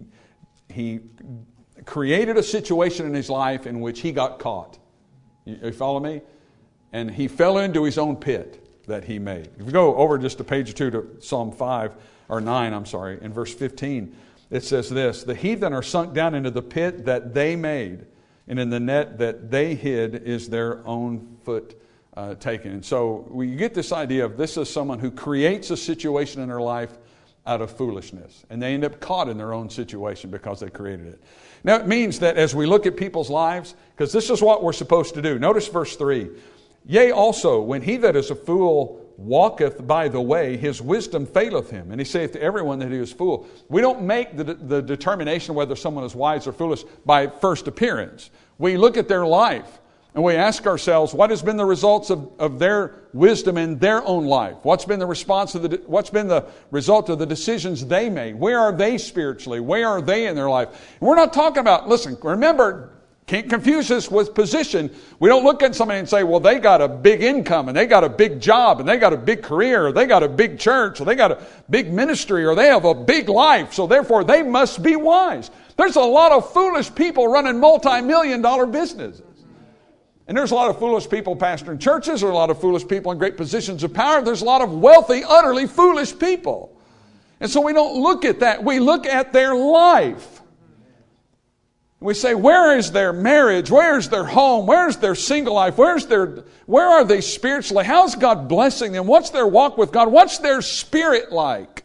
created a situation in his life in which he got caught. You follow me? And he fell into his own pit that he made. If you go over just a page or two to Psalm 9, in verse 15, it says this: the heathen are sunk down into the pit that they made, and in the net that they hid is their own foot taken. And so we get this idea of this is someone who creates a situation in their life out of foolishness, and they end up caught in their own situation because they created it. Now it means that as we look at people's lives, because this is what we're supposed to do. Notice verse 3. Yea, also, when he that is a fool walketh by the way, his wisdom faileth him. And he saith to everyone that he is fool. We don't make the determination whether someone is wise or foolish by first appearance. We look at their life and we ask ourselves, what has been the results of their wisdom in their own life? What's been the result of the decisions they made? Where are they spiritually? Where are they in their life? And we're not talking about, listen, remember, can't confuse this with position. We don't look at somebody and say, well, they got a big income, and they got a big job, and they got a big career, or they got a big church, or they got a big ministry, or they have a big life, so therefore they must be wise. There's a lot of foolish people running multi-million-dollar businesses. And there's a lot of foolish people pastoring churches. There are a lot of foolish people in great positions of power. There's a lot of wealthy, utterly foolish people. And so we don't look at that. We look at their life. We say, where is their marriage? Where is their home? Where is their single life? Where are they spiritually? How's God blessing them? What's their walk with God? What's their spirit like?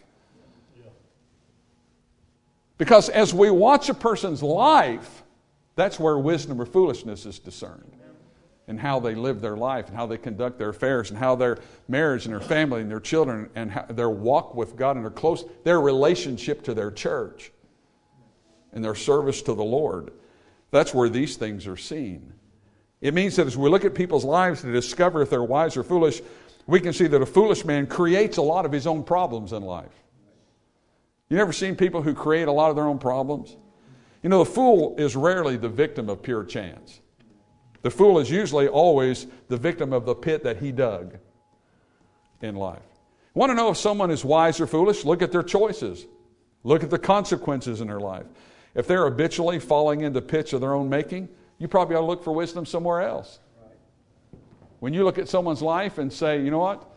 Because as we watch a person's life, that's where wisdom or foolishness is discerned. And how they live their life, and how they conduct their affairs, and how their marriage and their family and their children and how their walk with God and their relationship to their church and their service to the Lord. That's where these things are seen. It means that as we look at people's lives to discover if they're wise or foolish, we can see that a foolish man creates a lot of his own problems in life. You ever seen people who create a lot of their own problems? You know, the fool is rarely the victim of pure chance. The fool is usually always the victim of the pit that he dug in life. Want to know if someone is wise or foolish? Look at their choices. Look at the consequences in their life. If they're habitually falling into pits of their own making, you probably ought to look for wisdom somewhere else. When you look at someone's life and say, you know what?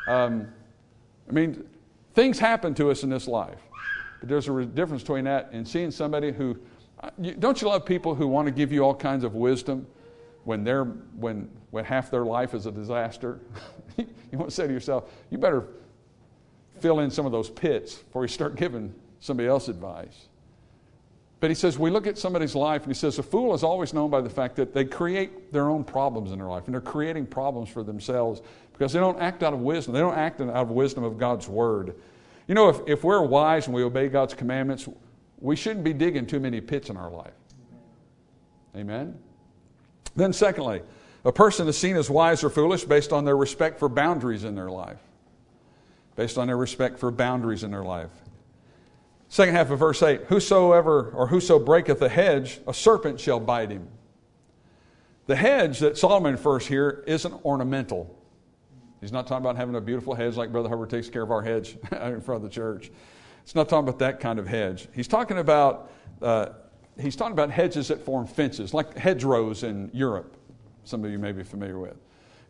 Things happen to us in this life. But there's a difference between that and seeing somebody who... Don't you love people who want to give you all kinds of wisdom when half their life is a disaster? You want to say to yourself, you better fill in some of those pits before you start giving somebody else advice. But he says, we look at somebody's life, and he says, a fool is always known by the fact that they create their own problems in their life, and they're creating problems for themselves because they don't act out of wisdom. They don't act out of wisdom of God's Word. You know, if we're wise and we obey God's commandments, we shouldn't be digging too many pits in our life. Amen? Then secondly, a person is seen as wise or foolish based on their respect for boundaries in their life. Based on their respect for boundaries in their life. Second half of verse 8, whoso breaketh a hedge, a serpent shall bite him. The hedge that Solomon refers here isn't ornamental. He's not talking about having a beautiful hedge like Brother Hubbard takes care of our hedge out in front of the church. It's not talking about that kind of hedge. He's talking about hedges that form fences, like hedgerows in Europe. Some of you may be familiar with.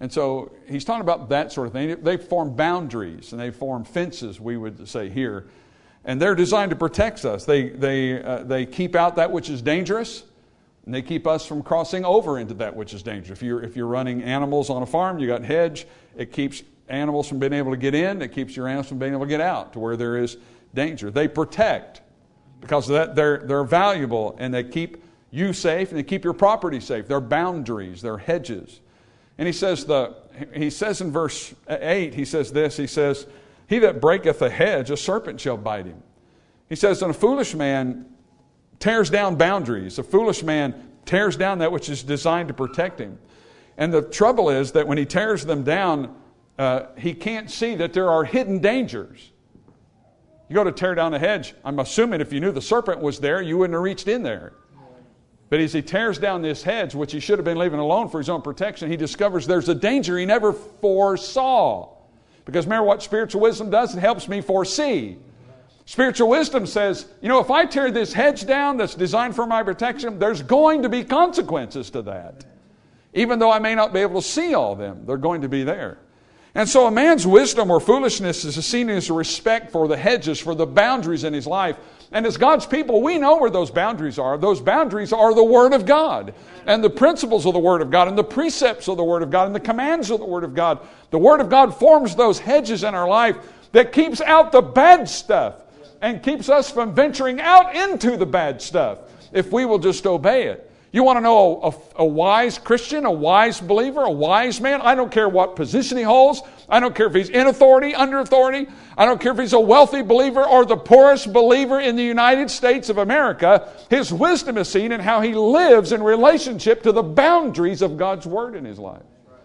And so he's talking about that sort of thing. They form boundaries and they form fences, we would say here. And they're designed to protect us. They keep out that which is dangerous, and they keep us from crossing over into that which is dangerous. If you're running animals on a farm, you got hedge. It keeps animals from being able to get in. It keeps your animals from being able to get out to where there is danger. They protect. Because of that, they're valuable, and they keep you safe, and they keep your property safe. They're boundaries. They're hedges. And he says in verse 8, he says this. He says, "He that breaketh a hedge, a serpent shall bite him." He says, "And a foolish man tears down boundaries. A foolish man tears down that which is designed to protect him." And the trouble is that when he tears them down, he can't see that there are hidden dangers. You go to tear down a hedge, I'm assuming if you knew the serpent was there, you wouldn't have reached in there. But as he tears down this hedge, which he should have been leaving alone for his own protection, he discovers there's a danger he never foresaw. Because remember what spiritual wisdom does? It helps me foresee. Spiritual wisdom says, if I tear this hedge down that's designed for my protection, there's going to be consequences to that. Even though I may not be able to see all of them, they're going to be there. And so a man's wisdom or foolishness is seen as a respect for the hedges, for the boundaries in his life. And as God's people, we know where those boundaries are. Those boundaries are the Word of God and the principles of the Word of God and the precepts of the Word of God and the commands of the Word of God. The Word of God forms those hedges in our life that keeps out the bad stuff and keeps us from venturing out into the bad stuff if we will just obey it. You want to know a wise Christian, a wise believer, a wise man? I don't care what position he holds. I don't care if he's in authority, under authority. I don't care if he's a wealthy believer or the poorest believer in the United States of America. His wisdom is seen in how he lives in relationship to the boundaries of God's Word in his life.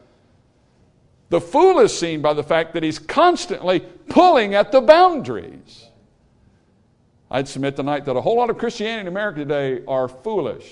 The fool is seen by the fact that he's constantly pulling at the boundaries. I'd submit tonight that a whole lot of Christianity in America today are foolish.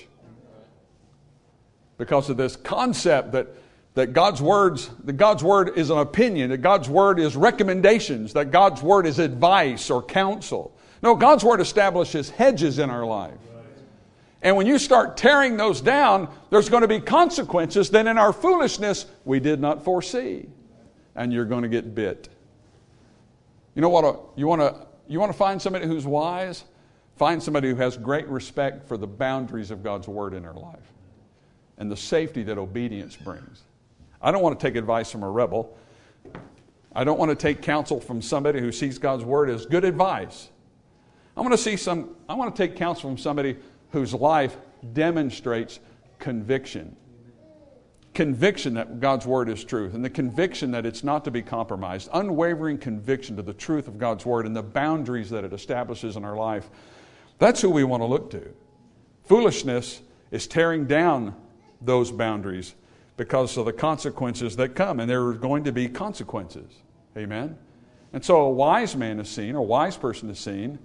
Because of this concept that God's Word is an opinion, that God's Word is recommendations, that God's Word is advice or counsel. No, God's Word establishes hedges in our life. And when you start tearing those down, there's going to be consequences that in our foolishness we did not foresee. And you're going to get bit. You know what? You want to find somebody who's wise? Find somebody who has great respect for the boundaries of God's Word in their life and the safety that obedience brings. I don't want to take advice from a rebel. I don't want to take counsel from somebody who sees God's Word as good advice. I want to take counsel from somebody whose life demonstrates conviction. Conviction that God's Word is truth, and the conviction that it's not to be compromised. Unwavering conviction to the truth of God's Word and the boundaries that it establishes in our life. That's who we want to look to. Foolishness is tearing down those boundaries because of the consequences that come, and there are going to be consequences. Amen? And so a wise man is seen, or a wise person is seen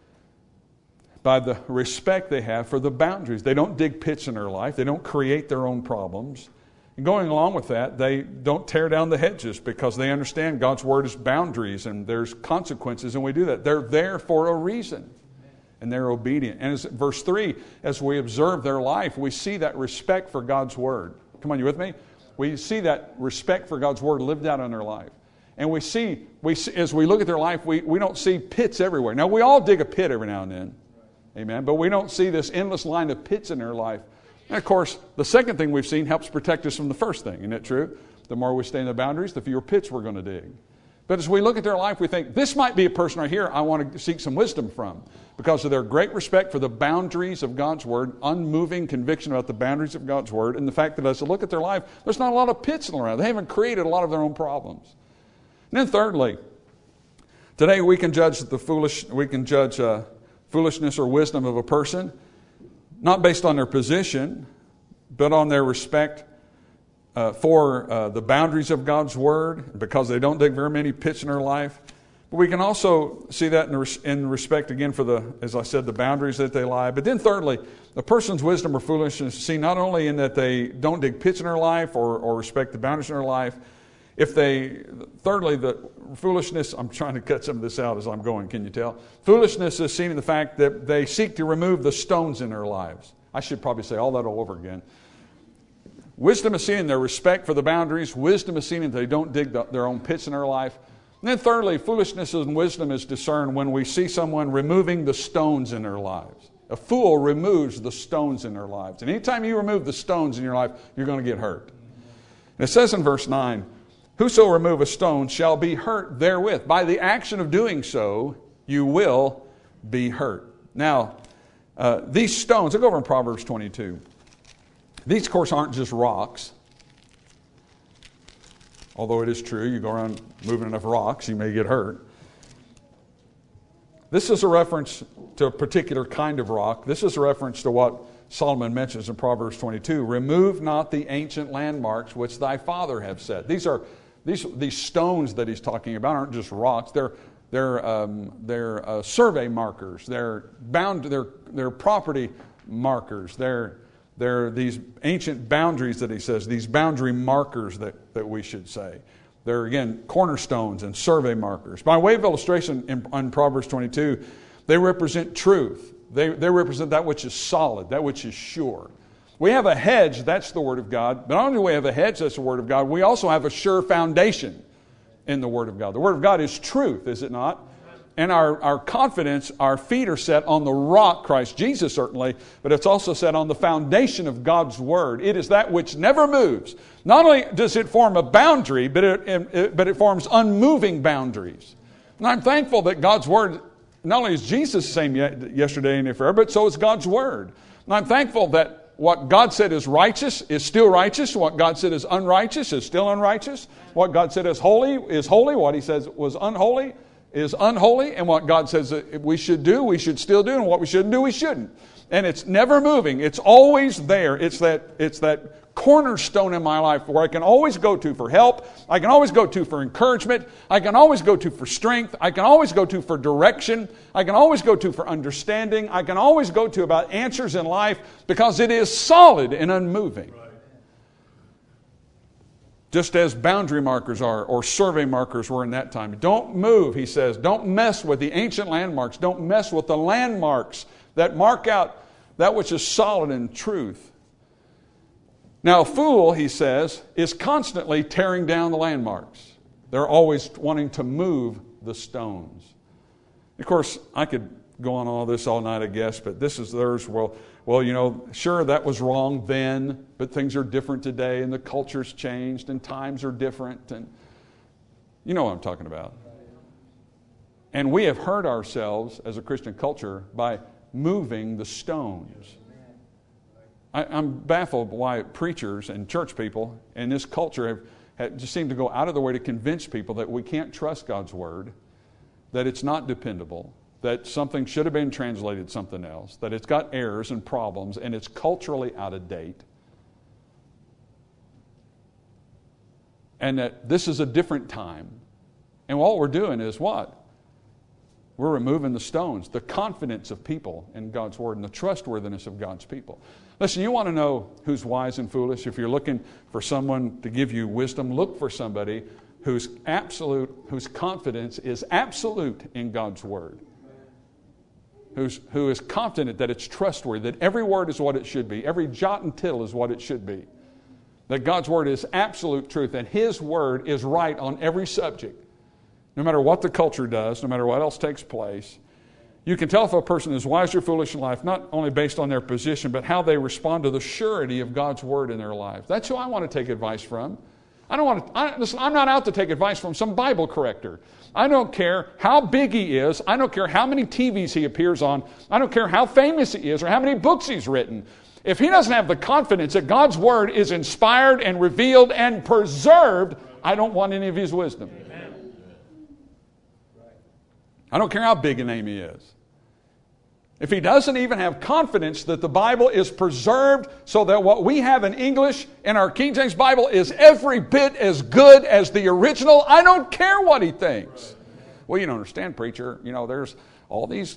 by the respect they have for the boundaries. They don't dig pits in their life. They don't create their own problems. And going along with that, they don't tear down the hedges because they understand God's Word is boundaries and there's consequences, and we do that. They're there for a reason. And they're obedient. And as verse 3, as we observe their life, we see that respect for God's Word. Come on, you with me? We see that respect for God's Word lived out in their life. And we see as we look at their life, we don't see pits everywhere. Now, we all dig a pit every now and then. Amen. But we don't see this endless line of pits in their life. And of course, the second thing we've seen helps protect us from the first thing. Isn't that true? The more we stay in the boundaries, the fewer pits we're going to dig. But as we look at their life, we think, this might be a person right here I want to seek some wisdom from because of their great respect for the boundaries of God's Word, unmoving conviction about the boundaries of God's Word, and the fact that as I look at their life, there's not a lot of pits around. They haven't created a lot of their own problems. And then thirdly, today we can judge foolishness or wisdom of a person, not based on their position, but on their respect for the boundaries of God's Word, because they don't dig very many pits in their life. But we can also see that in respect, again, for as I said, the boundaries that they lie. But then thirdly, a person's wisdom or foolishness is seen not only in that they don't dig pits in their life or respect the boundaries in their life. Thirdly, the foolishness, I'm trying to cut some of this out as I'm going, can you tell? Foolishness is seen in the fact that they seek to remove the stones in their lives. I should probably say all that all over again. Wisdom is seen in their respect for the boundaries. Wisdom is seen in that they don't dig their own pits in their life. And then thirdly, foolishness and wisdom is discerned when we see someone removing the stones in their lives. A fool removes the stones in their lives. And anytime you remove the stones in your life, you're going to get hurt. And it says in verse 9, whoso remove a stone shall be hurt therewith. By the action of doing so, you will be hurt. Now, these stones, I'll go over in Proverbs 22. These, of course, aren't just rocks. Although it is true, you go around moving enough rocks, you may get hurt. This is a reference to a particular kind of rock. This is a reference to what Solomon mentions in Proverbs 22. Remove not the ancient landmarks which thy father have set. These stones that he's talking about aren't just rocks. They're survey markers. They're property markers. They're these ancient boundaries that he says, these boundary markers that we should say. They're, again, cornerstones and survey markers. By way of illustration in Proverbs 22, they represent truth. They represent that which is solid, that which is sure. We have a hedge, that's the Word of God. But not only do we have a hedge, that's the Word of God, we also have a sure foundation in the Word of God. The Word of God is truth, is it not? And our confidence, our feet are set on the rock, Christ Jesus certainly, but it's also set on the foundation of God's Word. It is that which never moves. Not only does it form a boundary, but it forms unmoving boundaries. And I'm thankful that God's Word, not only is Jesus the same yesterday and forever, but so is God's Word. And I'm thankful that what God said is righteous is still righteous. What God said is unrighteous is still unrighteous. What God said is holy is holy. What He says was unholy is unholy, and what God says that we should do, we should still do, and what we shouldn't do, we shouldn't. And it's never moving. It's always there. It's that cornerstone in my life where I can always go to for help. I can always go to for encouragement. I can always go to for strength. I can always go to for direction. I can always go to for understanding. I can always go to about answers in life because it is solid and unmoving. Just as boundary markers are, or survey markers were in that time. Don't move, he says. Don't mess with the ancient landmarks. Don't mess with the landmarks that mark out that which is solid in truth. Now, a fool, he says, is constantly tearing down the landmarks. They're always wanting to move the stones. Of course, I could go on all this all night, I guess, but this is theirs. Well, you know, sure, that was wrong then, but things are different today, and the culture's changed, and times are different, and you know what I'm talking about. And we have hurt ourselves as a Christian culture by moving the stones. I'm baffled why preachers and church people in this culture have just seem to go out of their way to convince people that we can't trust God's Word, that it's not dependable, that something should have been translated something else, that it's got errors and problems, and it's culturally out of date. And that this is a different time. And all we're doing is what? We're removing the stones, the confidence of people in God's Word and the trustworthiness of God's people. Listen, you want to know who's wise and foolish? If you're looking for someone to give you wisdom, look for somebody whose confidence is absolute in God's Word. Who is confident that it's trustworthy, that every word is what it should be, every jot and tittle is what it should be. That God's Word is absolute truth, and His Word is right on every subject. No matter what the culture does, no matter what else takes place, you can tell if a person is wise or foolish in life, not only based on their position, but how they respond to the surety of God's Word in their life. That's who I want to take advice from. Listen, I'm not out to take advice from some Bible corrector. I don't care how big he is. I don't care how many TVs he appears on. I don't care how famous he is or how many books he's written. If he doesn't have the confidence that God's Word is inspired and revealed and preserved, I don't want any of his wisdom. I don't care how big a name he is. If he doesn't even have confidence that the Bible is preserved so that what we have in English in our King James Bible is every bit as good as the original, I don't care what he thinks. Well, you don't understand, preacher. You know, there's all these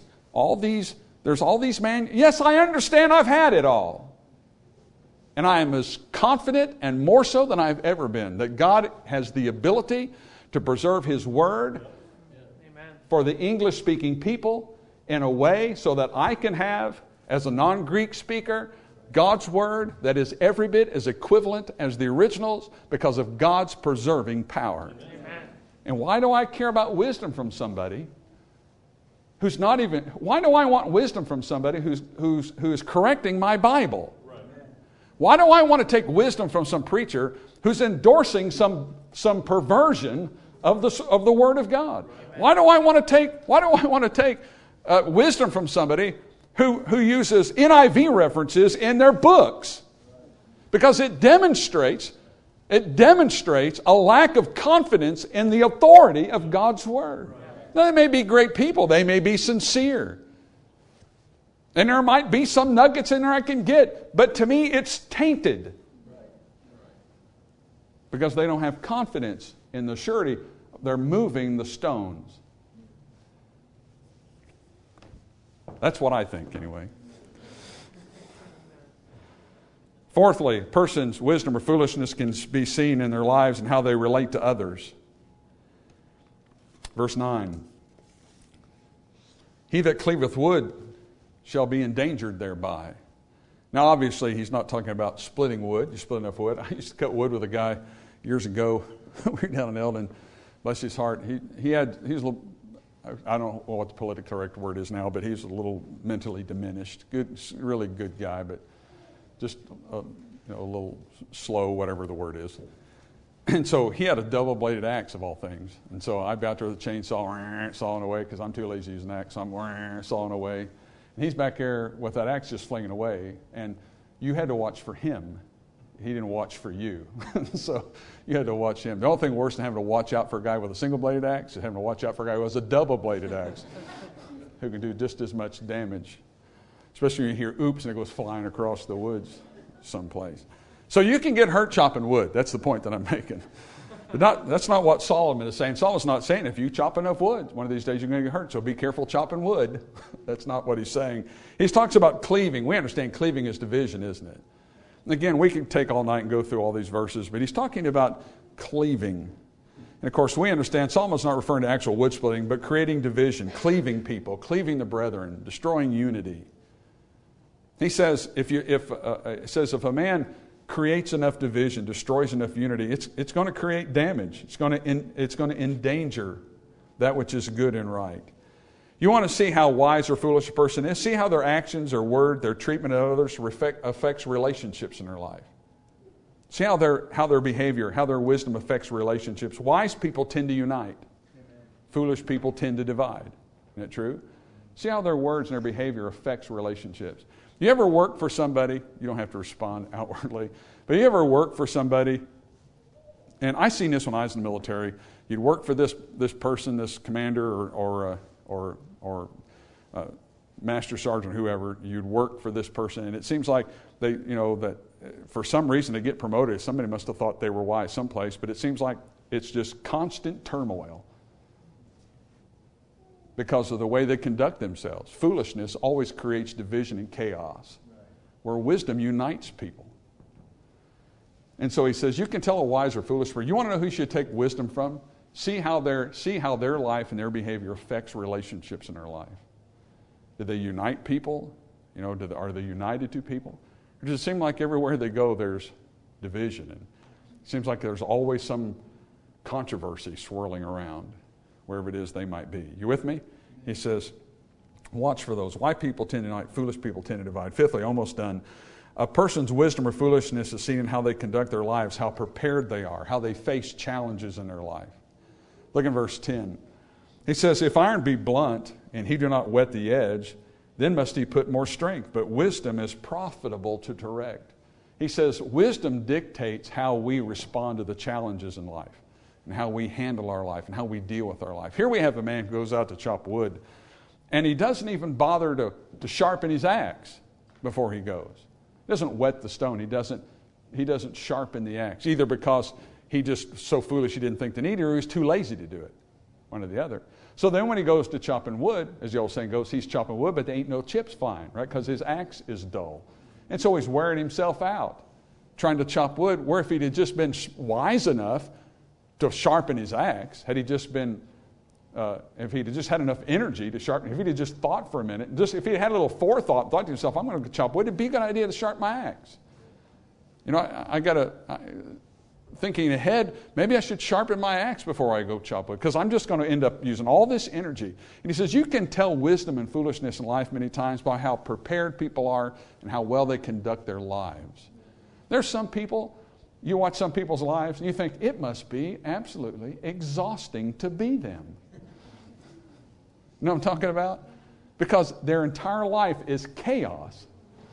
man. Yes, I understand. I've had it all. And I am as confident and more so than I've ever been that God has the ability to preserve His Word for the English-speaking people in a way so that I can have, as a non-Greek speaker, God's Word that is every bit as equivalent as the originals because of God's preserving power. Amen. And why do I care about wisdom from somebody who's not even... Why do I want wisdom from somebody who's correcting my Bible? Right. Why do I want to take wisdom from some preacher who's endorsing some perversion of the Word of God? Right. Why do I want to take wisdom from somebody who uses NIV references in their books? Because it demonstrates a lack of confidence in the authority of God's Word. Now, they may be great people. They may be sincere. And there might be some nuggets in there I can get. But to me, it's tainted. Because they don't have confidence in the surety. They're moving the stones. That's what I think, anyway. Fourthly, a person's wisdom or foolishness can be seen in their lives and how they relate to others. Verse 9. He that cleaveth wood shall be endangered thereby. Now, obviously, he's not talking about splitting wood. You split enough wood. I used to cut wood with a guy years ago. We were down in Eldon. Bless his heart. He was a little... I don't know what the politically correct word is now, but he's a little mentally diminished. Good, really good guy, but just a little slow, whatever the word is. And so he had a double-bladed axe of all things. And so I'd be out there with a chainsaw, sawing away, because I'm too lazy to use an axe, so I'm sawing away. And he's back there with that axe just flinging away. And you had to watch for him. He didn't watch for you. So you had to watch him. The only thing worse than having to watch out for a guy with a single-bladed axe is having to watch out for a guy who has a double-bladed axe who can do just as much damage. Especially when you hear oops and it goes flying across the woods someplace. So you can get hurt chopping wood. That's the point that I'm making. But that's not what Solomon is saying. Solomon's not saying if you chop enough wood, one of these days you're going to get hurt, so be careful chopping wood. That's not what he's saying. He talks about cleaving. We understand cleaving is division, isn't it? Again, we could take all night and go through all these verses, but he's talking about cleaving. And of course, we understand Solomon's not referring to actual wood splitting, but creating division, cleaving people, cleaving the brethren, destroying unity. He says, if a man creates enough division, destroys enough unity, it's going to create damage. It's going to endanger that which is good and right. You want to see how wise or foolish a person is? See how their actions, their word, their treatment of others affects relationships in their life. See how their behavior, how their wisdom affects relationships. Wise people tend to unite. Amen. Foolish people tend to divide. Isn't that true? See how their words and their behavior affects relationships. You ever work for somebody? You don't have to respond outwardly. But you ever work for somebody? And I seen this when I was in the military. You'd work for this person, this commander or master sergeant, whoever. You'd work for this person, and it seems like that for some reason they get promoted. Somebody must have thought they were wise someplace, but it seems like it's just constant turmoil because of the way they conduct themselves. Foolishness always creates division and chaos, where wisdom unites people. And so he says, you can tell a wise or foolish person. You want to know who you should take wisdom from? See how their life and their behavior affects relationships in their life. Do they unite people? Are they united to people? Or does it seem like everywhere they go there's division? And it seems like there's always some controversy swirling around wherever it is they might be. You with me? He says, watch for those. Wise people tend to unite, foolish people tend to divide. Fifthly, almost done. A person's wisdom or foolishness is seen in how they conduct their lives, how prepared they are, how they face challenges in their life. Look in verse 10. He says, if iron be blunt, and he do not whet the edge, then must he put more strength. But wisdom is profitable to direct. He says, wisdom dictates how we respond to the challenges in life, and how we handle our life, and how we deal with our life. Here we have a man who goes out to chop wood, and he doesn't even bother to sharpen his axe before he goes. He doesn't whet the stone. He doesn't sharpen the axe, either because he just so foolish he didn't think to need it, or he was too lazy to do it, one or the other. So then when he goes to chopping wood, as the old saying goes, he's chopping wood, but there ain't no chips flying, right? Because his axe is dull. And so he's wearing himself out trying to chop wood, where if he'd had just been wise enough to sharpen his axe, had he just been if he'd just had enough energy to sharpen, if he'd just thought for a minute, just if he had a little forethought, thought to himself, I'm going to chop wood, it'd be a good idea to sharpen my axe. You know, I got to, thinking ahead, maybe I should sharpen my axe before I go chop wood, because I'm just going to end up using all this energy. And he says, you can tell wisdom and foolishness in life many times by how prepared people are and how well they conduct their lives. There's some people, you watch some people's lives, and you think, it must be absolutely exhausting to be them. You know what I'm talking about? Because their entire life is chaos.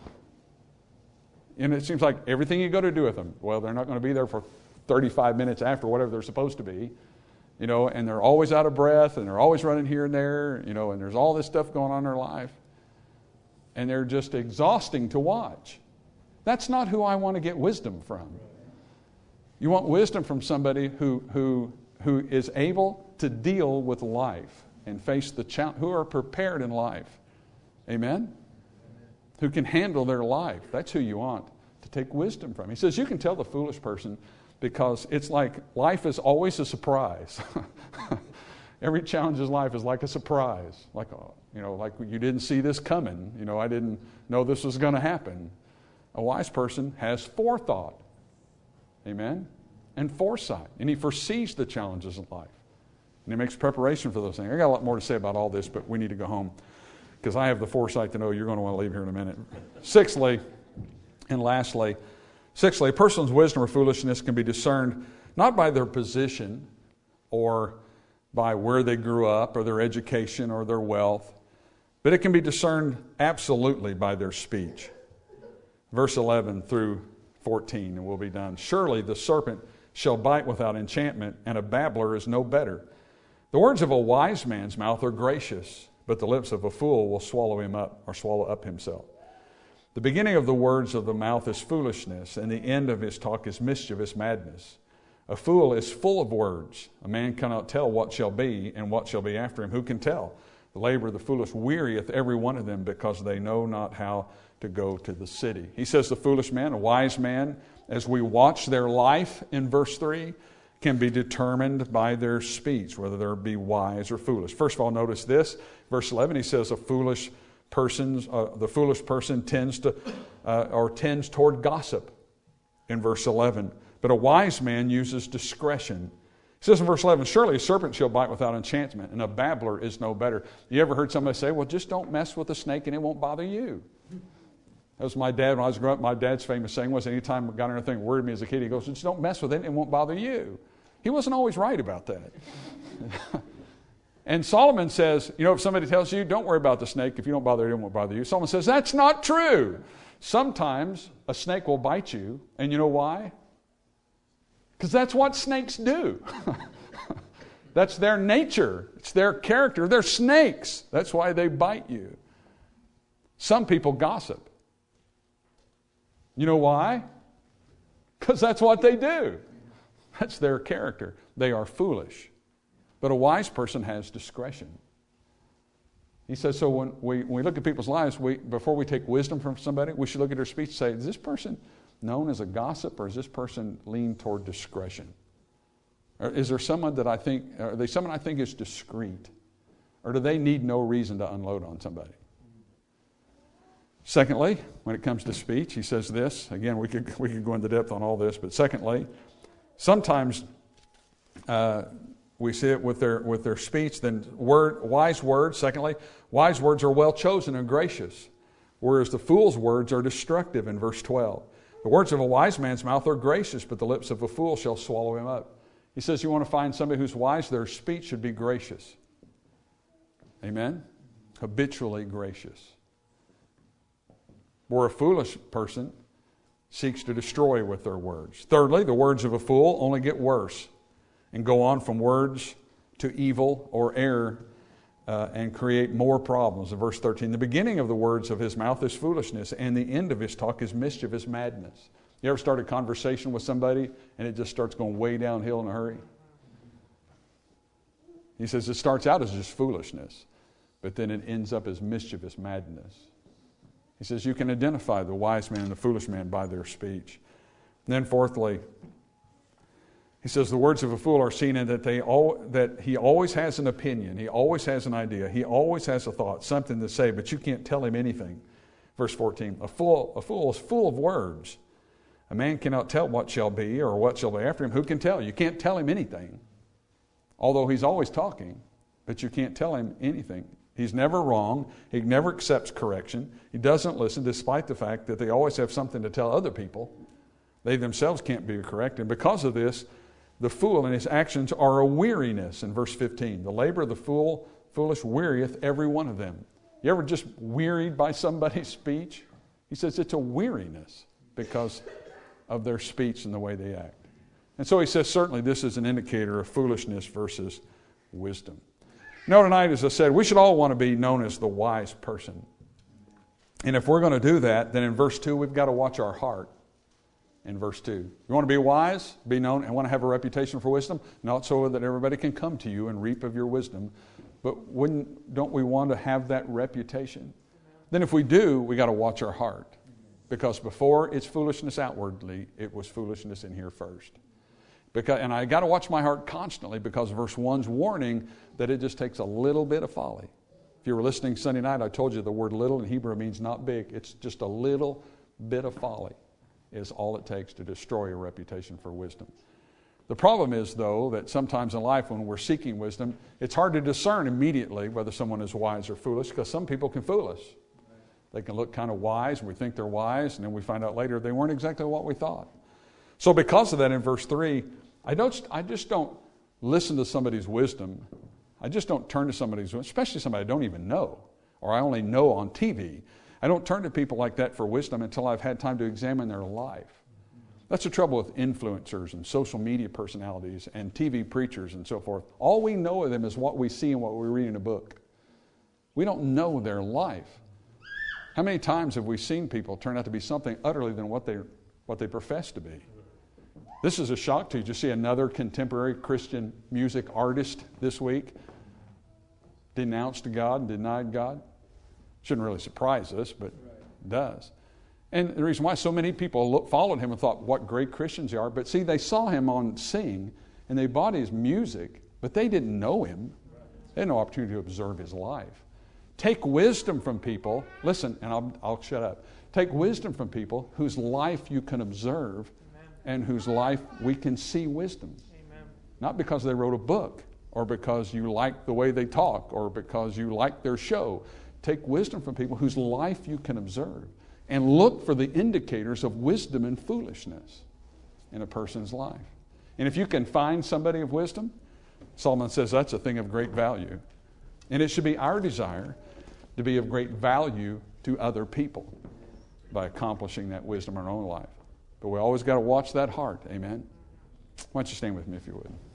And it seems like everything you go to do with them, well, they're not going to be there for 35 minutes after whatever they're supposed to be, you know, and they're always out of breath, and they're always running here and there, you know, and there's all this stuff going on in their life. And they're just exhausting to watch. That's not who I want to get wisdom from. You want wisdom from somebody who is able to deal with life and face the challenge, who are prepared in life. Amen? Who can handle their life. That's who you want to take wisdom from. He says you can tell the foolish person because it's like life is always a surprise. Every challenge in life is like a surprise. Like, you know, like you didn't see this coming. You know, I didn't know this was going to happen. A wise person has forethought. Amen? And foresight. And he foresees the challenges of life. And he makes preparation for those things. I got a lot more to say about all this, but we need to go home because I have the foresight to know you're going to want to leave here in a minute. Sixthly, a person's wisdom or foolishness can be discerned not by their position or by where they grew up or their education or their wealth, but it can be discerned absolutely by their speech. Verse 11 through 14, and we'll be done. Surely the serpent shall bite without enchantment, and a babbler is no better. The words of a wise man's mouth are gracious, but the lips of a fool will swallow him up or swallow up himself. The beginning of the words of the mouth is foolishness, and the end of his talk is mischievous madness. A fool is full of words. A man cannot tell what shall be, and what shall be after him. Who can tell? The labor of the foolish wearieth every one of them, because they know not how to go to the city. He says the foolish man, a wise man, as we watch their life in verse 3, can be determined by their speech, whether they be wise or foolish. First of all, notice this. Verse 11, he says the foolish person tends toward gossip in verse 11. But a wise man uses discretion. He says in verse 11, surely a serpent shall bite without enchantment, and a babbler is no better. You ever heard somebody say, well, just don't mess with a snake and it won't bother you? That was my dad when I was growing up. My dad's famous saying was, anytime I got anything that worried me as a kid, he goes, just don't mess with it and it won't bother you. He wasn't always right about that. And Solomon says, you know, if somebody tells you, don't worry about the snake. If you don't bother it, it won't bother you. Solomon says, that's not true. Sometimes a snake will bite you. And you know why? Because that's what snakes do. That's their nature. It's their character. They're snakes. That's why they bite you. Some people gossip. You know why? Because that's what they do. That's their character. They are foolish. But a wise person has discretion. He says, so when we look at people's lives, before we take wisdom from somebody, we should look at their speech and say, is this person known as a gossip, or is this person lean toward discretion? Or is there someone that are they someone I think is discreet? Or do they need no reason to unload on somebody? Secondly, when it comes to speech, he says this. Again, we could go into depth on all this, but secondly, sometimes we see it with their speech. Then wise words. Secondly, wise words are well chosen and gracious, whereas the fool's words are destructive. In verse 12, the words of a wise man's mouth are gracious, but the lips of a fool shall swallow him up. He says, you want to find somebody who's wise, their speech should be gracious. Amen. Habitually gracious. Where a foolish person seeks to destroy with their words. Thirdly, the words of a fool only get worse and go on from words to evil or error and create more problems. In verse 13, the beginning of the words of his mouth is foolishness, and the end of his talk is mischievous madness. You ever start a conversation with somebody and it just starts going way downhill in a hurry? He says it starts out as just foolishness, but then it ends up as mischievous madness. He says you can identify the wise man and the foolish man by their speech. And then fourthly, He says the words of a fool are seen in that he always has an opinion. He always has an idea. He always has a thought, something to say, but you can't tell him anything. Verse 14, a fool is full of words. A man cannot tell what shall be or what shall be after him. Who can tell? You can't tell him anything. Although he's always talking, but you can't tell him anything. He's never wrong. He never accepts correction. He doesn't listen, despite the fact that they always have something to tell other people. They themselves can't be corrected. Because of this, the fool and his actions are a weariness. In verse 15, the labor of the foolish wearieth every one of them. You ever just wearied by somebody's speech? He says it's a weariness because of their speech and the way they act. And so he says certainly this is an indicator of foolishness versus wisdom. Now tonight, as I said, we should all want to be known as the wise person. And if we're going to do that, then in verse 2, we've got to watch our heart. In verse 2. You want to be wise, be known, and want to have a reputation for wisdom? Not so that everybody can come to you and reap of your wisdom, but don't we want to have that reputation? Then if we do, we got to watch our heart. Because before it's foolishness outwardly, it was foolishness in here first. And I got to watch my heart constantly because verse 1's warning that it just takes a little bit of folly. If you were listening Sunday night, I told you the word little in Hebrew means not big. It's just a little bit of folly is all it takes to destroy a reputation for wisdom. The problem is, though, that sometimes in life when we're seeking wisdom, it's hard to discern immediately whether someone is wise or foolish because some people can fool us. They can look kind of wise, and we think they're wise, and then we find out later they weren't exactly what we thought. So because of that, in verse 3, I just don't listen to somebody's wisdom. I just don't turn to somebody's wisdom, especially somebody I don't even know, or I only know on TV. I don't turn to people like that for wisdom until I've had time to examine their life. That's the trouble with influencers and social media personalities and TV preachers and so forth. All we know of them is what we see and what we read in a book. We don't know their life. How many times have we seen people turn out to be something utterly than what they profess to be? This is a shock to you. Did you see another contemporary Christian music artist this week denounced God and denied God? Shouldn't really surprise us, but it does. And the reason why so many people followed him and thought what great Christians they are, but see, they saw him on sing and they bought his music, but they didn't know him. They had no opportunity to observe his life. Take wisdom from people. Listen, and I'll shut up. Take wisdom from people whose life you can observe and whose life we can see wisdom. Amen. Not because they wrote a book or because you like the way they talk or because you like their show. Take wisdom from people whose life you can observe and look for the indicators of wisdom and foolishness in a person's life. And if you can find somebody of wisdom, Solomon says that's a thing of great value. And it should be our desire to be of great value to other people by accomplishing that wisdom in our own life. But we always got to watch that heart. Amen. Why don't you stand with me if you would.